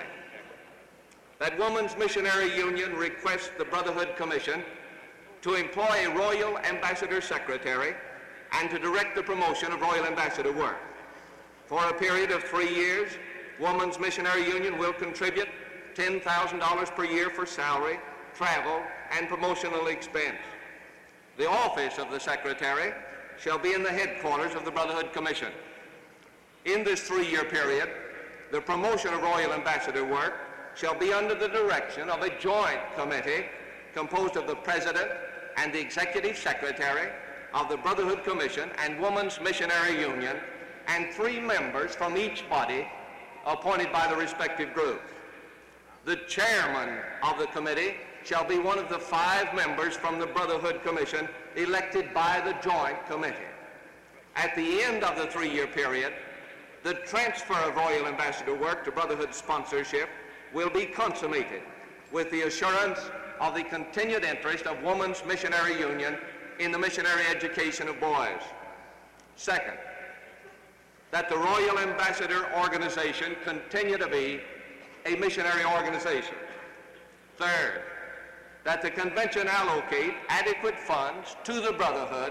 that Women's Missionary Union requests the Brotherhood Commission to employ a Royal Ambassador Secretary and to direct the promotion of Royal Ambassador work. For a period of three years, Women's Missionary Union will contribute ten thousand dollars per year for salary, travel, and promotional expense. The office of the Secretary shall be in the headquarters of the Brotherhood Commission. In this three-year period, the promotion of Royal Ambassador work shall be under the direction of a joint committee composed of the President and the Executive Secretary of the Brotherhood Commission and Women's Missionary Union, and three members from each body appointed by the respective groups. The chairman of the committee shall be one of the five members from the Brotherhood Commission elected by the joint committee. At the end of the three-year period, the transfer of Royal Ambassador work to Brotherhood sponsorship will be consummated with the assurance of the continued interest of Women's Missionary Union in the missionary education of boys. Second, that the Royal Ambassador organization continue to be a missionary organization. Third, that the convention allocate adequate funds to the Brotherhood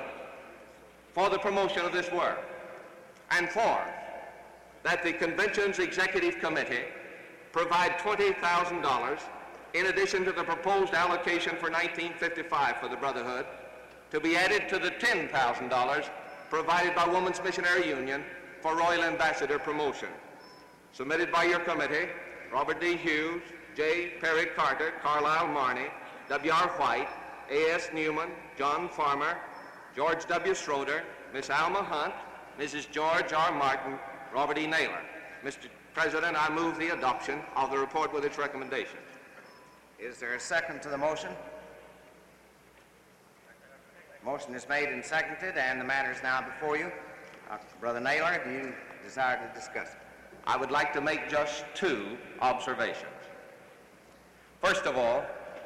for the promotion of this work. And fourth, that the convention's executive committee provide twenty thousand dollars in addition to the proposed allocation for nineteen fifty-five for the Brotherhood, to be added to the ten thousand dollars provided by Women's Missionary Union for Royal Ambassador promotion. Submitted by your committee, Robert D. Hughes, J. Perry Carter, Carlisle Marney, W R White, A S Newman, John Farmer, George W. Schroeder, Miss Alma Hunt, Missus George R. Martin, Robert E. Naylor. Mister President, I move the adoption of the report with its recommendations. Is there a second to the motion? Motion is made and seconded, and the matter is now before you. Uh, Brother Naylor, do you desire to discuss it? I would like to make just two observations. First of all,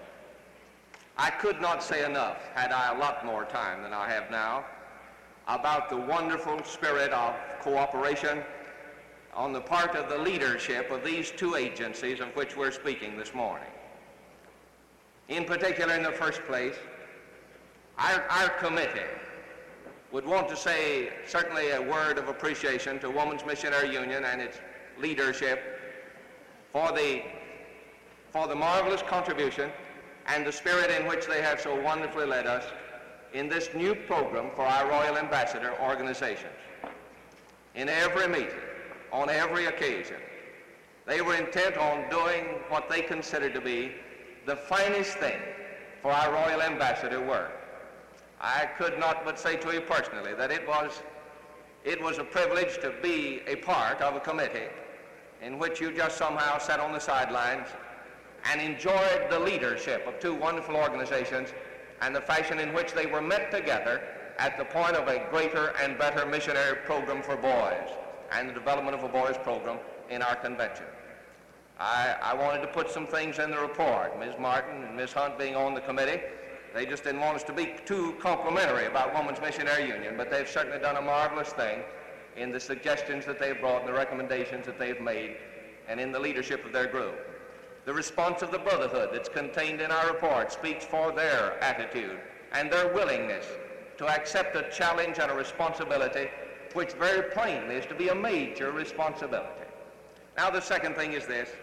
I could not say enough, had I a lot more time than I have now, about the wonderful spirit of cooperation on the part of the leadership of these two agencies of which we're speaking this morning. In particular, in the first place, our, our committee would want to say certainly a word of appreciation to Women's Missionary Union and its leadership for the, for the marvelous contribution and the spirit in which they have so wonderfully led us in this new program for our Royal Ambassador organizations. In every meeting, on every occasion, they were intent on doing what they considered to be the finest thing for our Royal Ambassador work. I could not but say to you personally that it was, it was a privilege to be a part of a committee in which you just somehow sat on the sidelines and enjoyed the leadership of two wonderful organizations and the fashion in which they were met together at the point of a greater and better missionary program for boys and the development of a boys program in our convention. I, I wanted to put some things in the report. Miz Martin and Miz Hunt being on the committee, they just didn't want us to be too complimentary about Women's Missionary Union, but they've certainly done a marvelous thing in the suggestions that they've brought and the recommendations that they've made and in the leadership of their group. The response of the Brotherhood that's contained in our report speaks for their attitude and their willingness to accept a challenge and a responsibility which very plainly is to be a major responsibility. Now the second thing is this.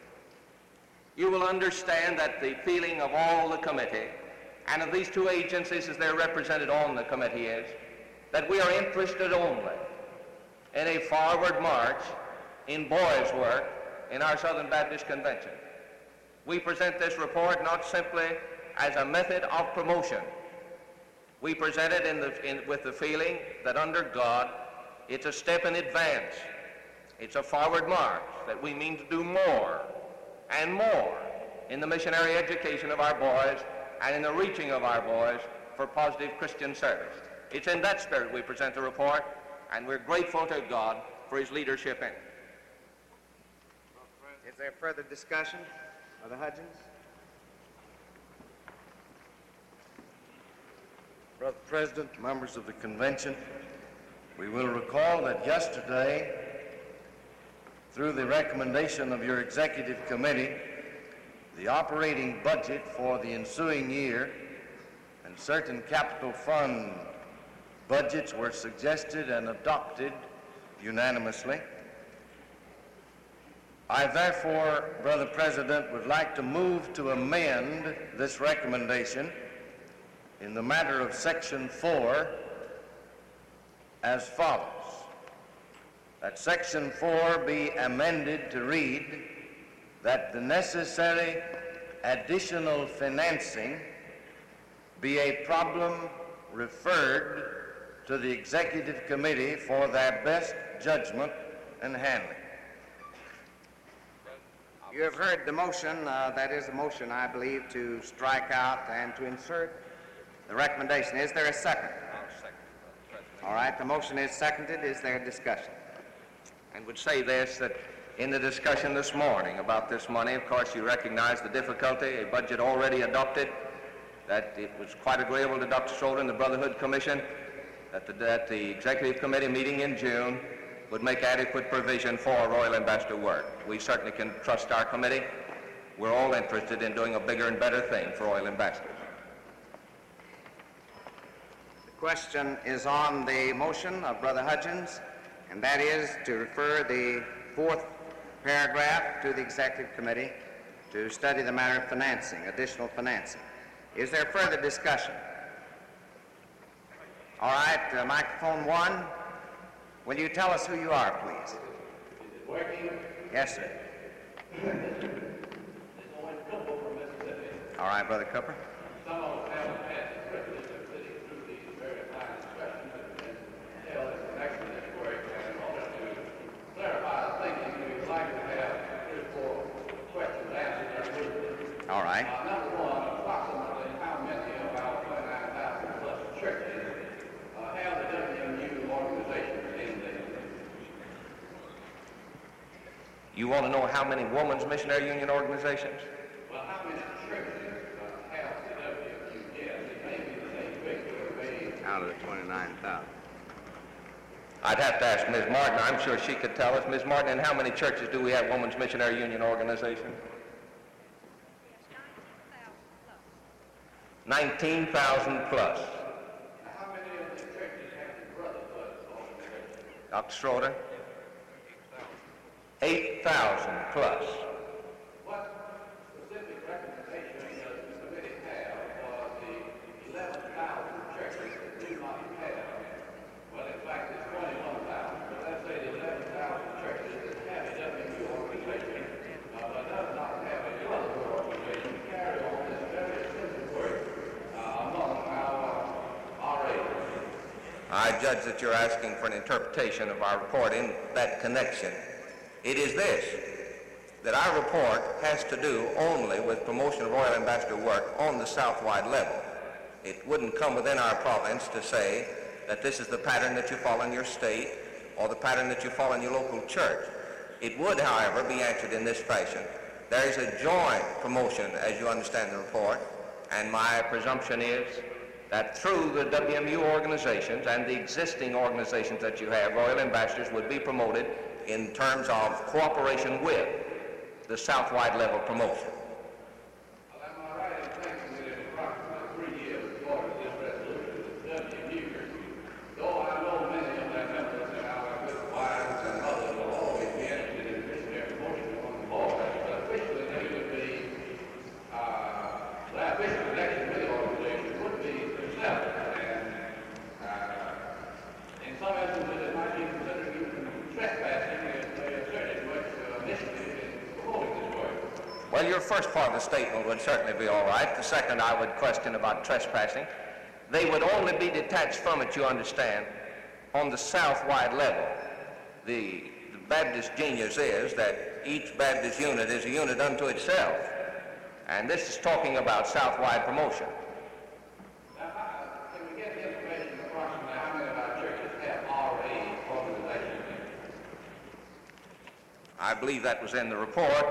You will understand that the feeling of all the committee and of these two agencies as they're represented on the committee is that we are interested only in a forward march in boys' work in our Southern Baptist Convention. We present this report not simply as a method of promotion. We present it in the, in, with the feeling that under God, it's a step in advance. It's a forward march, that we mean to do more and more in the missionary education of our boys and in the reaching of our boys for positive Christian service. It's in that spirit we present the report, and we're grateful to God for his leadership in it. Is there further discussion? Brother Hudgens? Brother President, members of the convention, we will recall that yesterday, through the recommendation of your executive committee, the operating budget for the ensuing year and certain capital fund budgets were suggested and adopted unanimously. I therefore, Brother President, would like to move to amend this recommendation in the matter of section four as follows. That section four be amended to read that the necessary additional financing be a problem referred to the executive committee for their best judgment and handling. You have heard the motion. Uh, that is a motion, I believe, to strike out and to insert the recommendation. Is there a second? All right, the motion is seconded. Is there a discussion? And would say this, that in the discussion this morning about this money, of course, you recognize the difficulty, a budget already adopted, that it was quite agreeable to Doctor Schroeder and the Brotherhood Commission, that the, that the Executive Committee meeting in June would make adequate provision for Royal Ambassador work. We certainly can trust our committee. We're all interested in doing a bigger and better thing for Royal Ambassadors. The question is on the motion of Brother Hudgens, and that is to refer the fourth paragraph to the Executive Committee to study the matter of financing, additional financing. Is there further discussion? All right, uh, microphone one. Will you tell us who you are, please? Is it working? Yes, sir. All right, Brother Cooper. Some of us haven't had the privilege of sitting through these very fine discussions and tell us actually this work. And in order to clarify the thinking, we'd like to have three or four questions answered. All right. Uh, number one, approximately how many of our twenty-nine thousand plus churches uh, have the W M U organization? You want to know how many Women's Missionary Union organizations? Well, how many churches uh, have the W M U? Yes, it may be the same figure, it may Out of the twenty-nine thousand. I'd have to ask Miz Martin. I'm sure she could tell us. Miz Martin, and how many churches do we have Women's Missionary Union organizations? nineteen thousand plus. How many of the churches have the Brotherhood organization? Doctor Schroeder? eight thousand plus. What specific recommendation does the committee have for the eleven thousand churches that do not have? Well, in fact, it's twenty-one thousand, but let's say the eleven thousand churches that have a W M U organization, uh, but does not have a Brotherhood organization, carry on this very extensive work uh, among our R As. I judge that you're asking for an interpretation of our report in that connection. It is this, that our report has to do only with promotion of Royal Ambassador work on the Southwide level. It wouldn't come within our province to say that this is the pattern that you follow in your state or the pattern that you follow in your local church. It would, however, be answered in this fashion. There is a joint promotion, as you understand the report, and my presumption is that through the W M U organizations and the existing organizations that you have, Royal Ambassadors would be promoted in terms of cooperation with the Southwide level promotion. Well, am I right in thinking that in approximately three years before this resolution, the W M U, though I know many of their members and our good wives and others will always be interested in missionary promotion among the boys, but officially they would be, uh, the official election with the organization would be themselves, and uh, in some instances it might be considered even trespassing if they asserted much uh, initiative in promoting this work. Well, your first part of the statement would certainly be all right. The second I would question about trespassing. They would only be detached from it, you understand, on the Southwide level. The, the Baptist genius is that each Baptist unit is a unit unto itself. And this is talking about Southwide promotion. Now, how- can we get the information approximately how many of our churches have R A organizations? I believe that was in the report.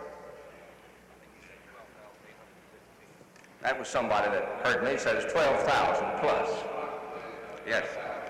That was somebody that heard me say it's twelve thousand plus. Yes.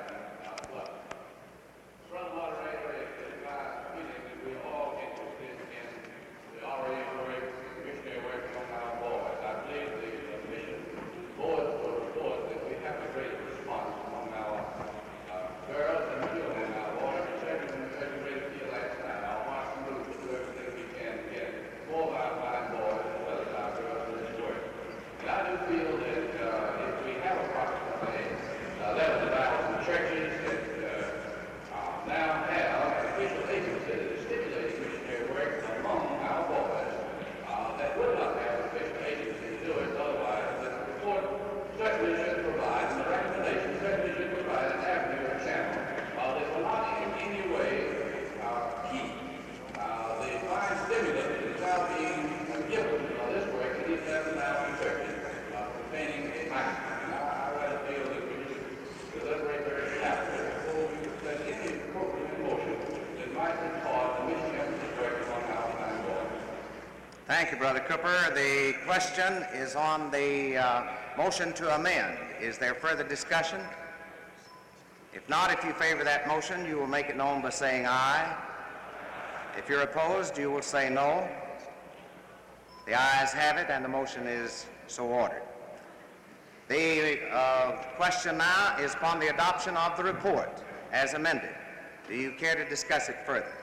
From moderator, it's my feeling that we're all interested in the R A work, missionary work among our boys. I believe the the mission board will report that we have a great response among our uh, girls and children in our boys. Certainly, there's a great deal last night. I'll watch the move to do everything we can to get more of our fine boys as well as our girls in this work. And I do feel that uh, if we have approximately eleven thousand churches that uh, uh, now have official agencies that stimulate missionary work among our boys uh, that would not have official agencies to do it otherwise, the report certainly should provide, and the recommendation certainly should provide an avenue or channel uh, that will not in any way uh, keep uh, the fine stimulus that is now being given uh, this work in these eleven thousand churches uh, containing a maximum. And I, I rather feel that we should deliberate very carefully before we set any appropriate motion that might retard the mission of this work among our fine boys. Thank you, Brother Cooper. The question is on the uh, motion to amend. Is there further discussion? If not, if you favor that motion, you will make it known by saying aye. If you're opposed, you will say no. The ayes have it, and the motion is so ordered. The uh, question now is upon the adoption of the report as amended. Do you care to discuss it further?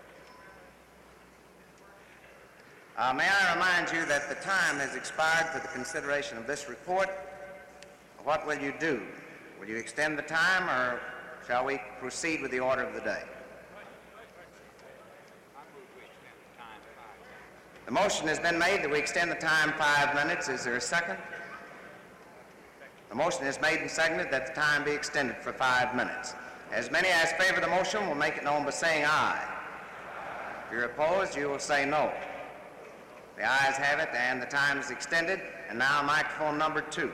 Uh, may I remind you that the time has expired for the consideration of this report. What will you do? Will you extend the time, or shall we proceed with the order of the day? The motion has been made that we extend the time five minutes. Is there a second? The motion is made and seconded that the time be extended for five minutes. As many as favor the motion will make it known by saying aye. If you're opposed, you will say no. The ayes have it, and the time is extended. And now microphone number two.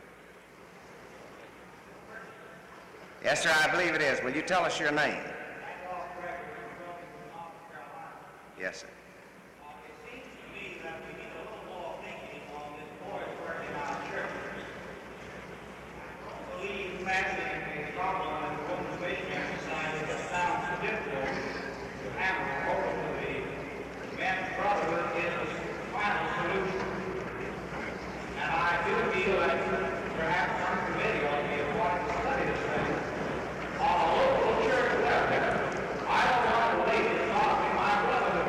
Yes, sir, I believe it is. Will you tell us your name? Yes, sir. It seems to me that we need a little more thinking on this boy's work in our churches. I don't believe fashioning a problem in the Roman Christian society that sounds difficult to handle over to the men's brotherhood is the final solution. And I do feel that perhaps some committee ought to be appointed to study this thing on a local church level. I don't want to believe it's not to be my brotherhood.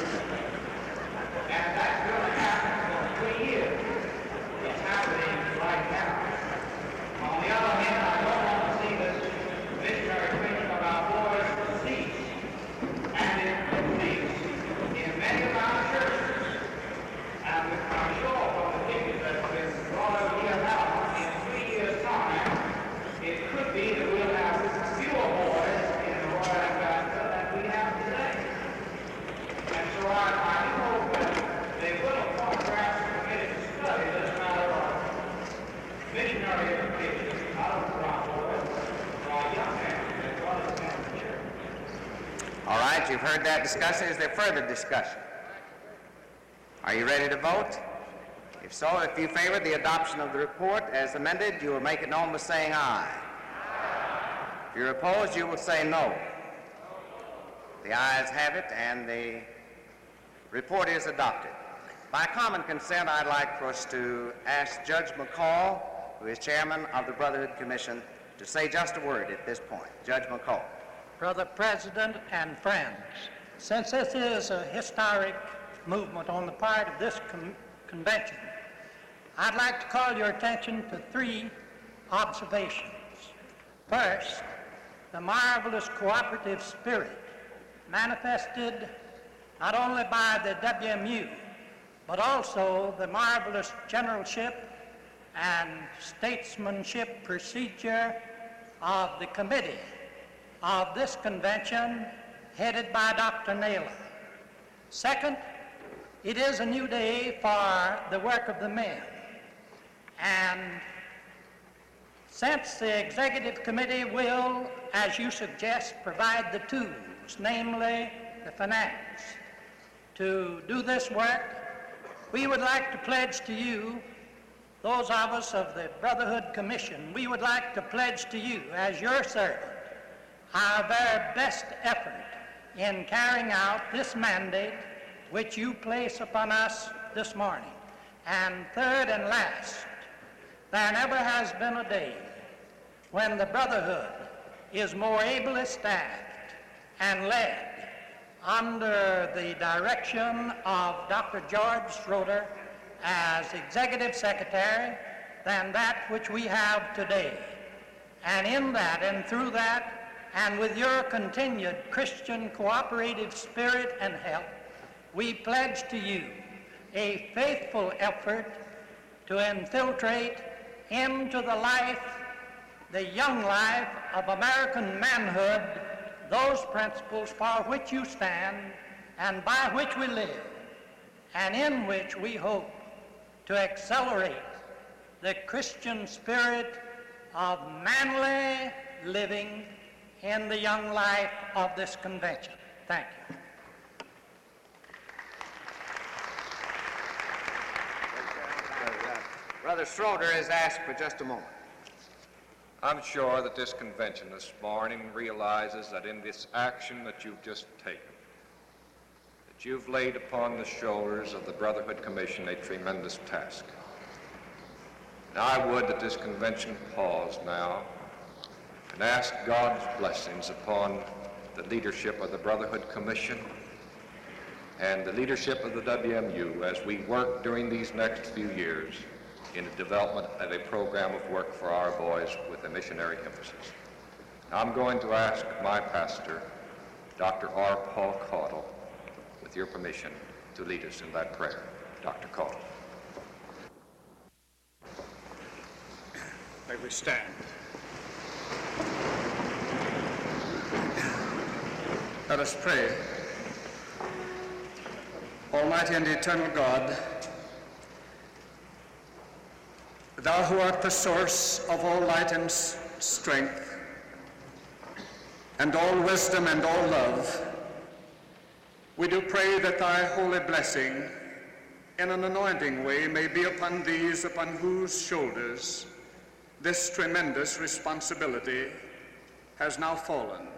And that's going to happen for three years. It's happening right now. On the other hand, I don't want to see this missionary preaching of our boys cease. And it will cease in many of our churches. And I'm sure from the figures that have been brought up here now, in three years' time, it could be that we'll have fewer boys in the Royal Ambassador than we have today. And so I, I hope that they will appoint perhaps a committee to study this matter of missionary education out of the our boys for our young men as well as men in the church. All right, you've heard that discussion. Is there further discussion? Are you ready to vote? If so, if you favor the adoption of the report as amended, you will make it known by saying aye. If you're opposed, you will say no. The ayes have it, and the report is adopted. By common consent, I'd like for us to ask Judge McCall, who is chairman of the Brotherhood Commission, to say just a word at this point. Judge McCall. Brother President and friends, since this is a historic movement on the part of this con- convention, I'd like to call your attention to three observations. First, the marvelous cooperative spirit manifested not only by the W M U, but also the marvelous generalship and statesmanship procedure of the committee of this convention headed by Doctor Naylor. Second, it is a new day for the work of the men. And since the executive committee will, as you suggest, provide the tools, namely the finance, to do this work, we would like to pledge to you, those of us of the Brotherhood Commission, we would like to pledge to you, as your servant, our very best effort in carrying out this mandate which you place upon us this morning. And third and last, there never has been a day when the Brotherhood is more ably staffed and led under the direction of Doctor George Schroeder as Executive Secretary than that which we have today. And in that and through that, and with your continued Christian cooperative spirit and help, we pledge to you a faithful effort to infiltrate into the life, the young life of American manhood, those principles for which you stand and by which we live, and in which we hope to accelerate the Christian spirit of manly living in the young life of this convention. Thank you. Brother Schroeder is asked for just a moment. I'm sure that this convention this morning realizes that in this action that you've just taken, that you've laid upon the shoulders of the Brotherhood Commission a tremendous task. And I would that this convention pause now and ask God's blessings upon the leadership of the Brotherhood Commission and the leadership of the W M U as we work during these next few years in the development of a program of work for our boys with a missionary emphasis. Now, I'm going to ask my pastor, Doctor R. Paul Caudle, with your permission, to lead us in that prayer. Doctor Caudle. May we stand. Let us pray. Almighty and eternal God, Thou who art the source of all light and s- strength, and all wisdom and all love, We do pray that thy holy blessing in an anointing way may be upon these upon whose shoulders this tremendous responsibility has now fallen.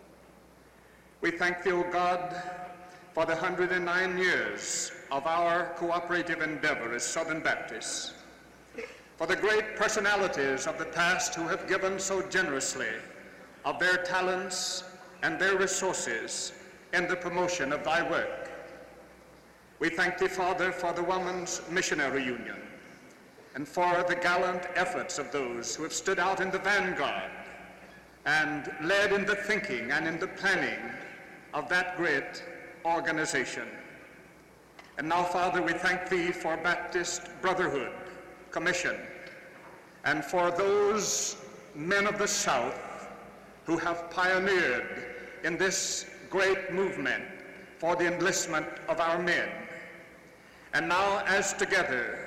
We thank thee, O God, for the one hundred nine years of our cooperative endeavor as Southern Baptists, for the great personalities of the past who have given so generously of their talents and their resources in the promotion of thy work. We thank thee, Father, for the Women's Missionary Union and for the gallant efforts of those who have stood out in the vanguard and led in the thinking and in the planning of that great organization. And now, Father, we thank thee for Baptist Brotherhood Commission and for those men of the South who have pioneered in this great movement for the enlistment of our men. And now, as together,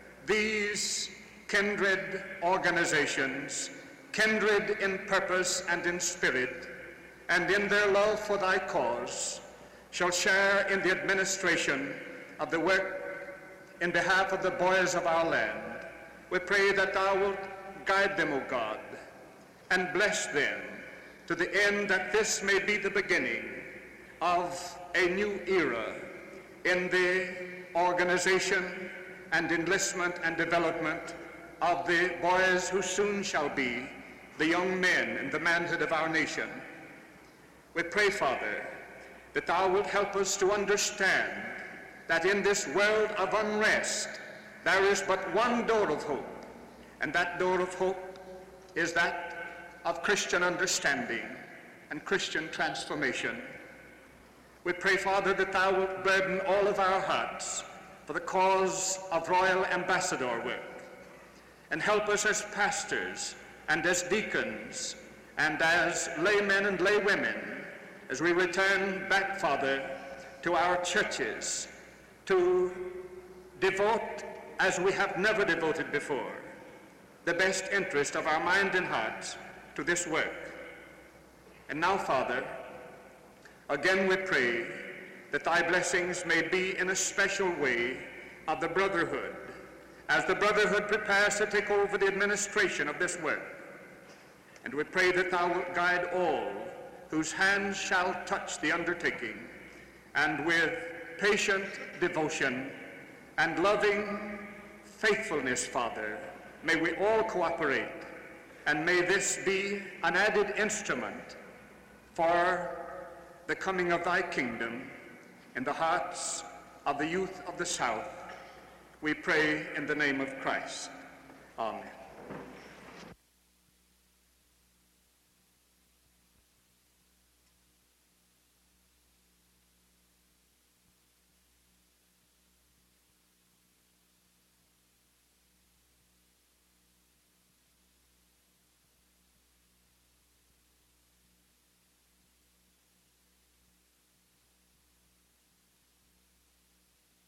these kindred organizations, kindred in purpose and in spirit, and in their love for thy cause, shall share in the administration of the work in behalf of the boys of our land. We pray that thou wilt guide them, O God, and bless them to the end that this may be the beginning of a new era in the organization and enlistment and development of the boys who soon shall be the young men and the manhood of our nation. We pray, Father, that thou wilt help us to understand that in this world of unrest there is but one door of hope, and that door of hope is that of Christian understanding and Christian transformation. We pray, Father, that thou wilt burden all of our hearts for the cause of royal ambassador work, and help us as pastors and as deacons and as laymen and laywomen as we return back, Father, to our churches to devote, as we have never devoted before, the best interest of our mind and hearts to this work. And now, Father, again we pray that thy blessings may be in a special way of the Brotherhood, as the Brotherhood prepares to take over the administration of this work. And we pray that thou wilt guide all whose hands shall touch the undertaking, and with patient devotion and loving faithfulness, Father, may we all cooperate, and may this be an added instrument for the coming of thy kingdom in the hearts of the youth of the South. We pray in the name of Christ. Amen.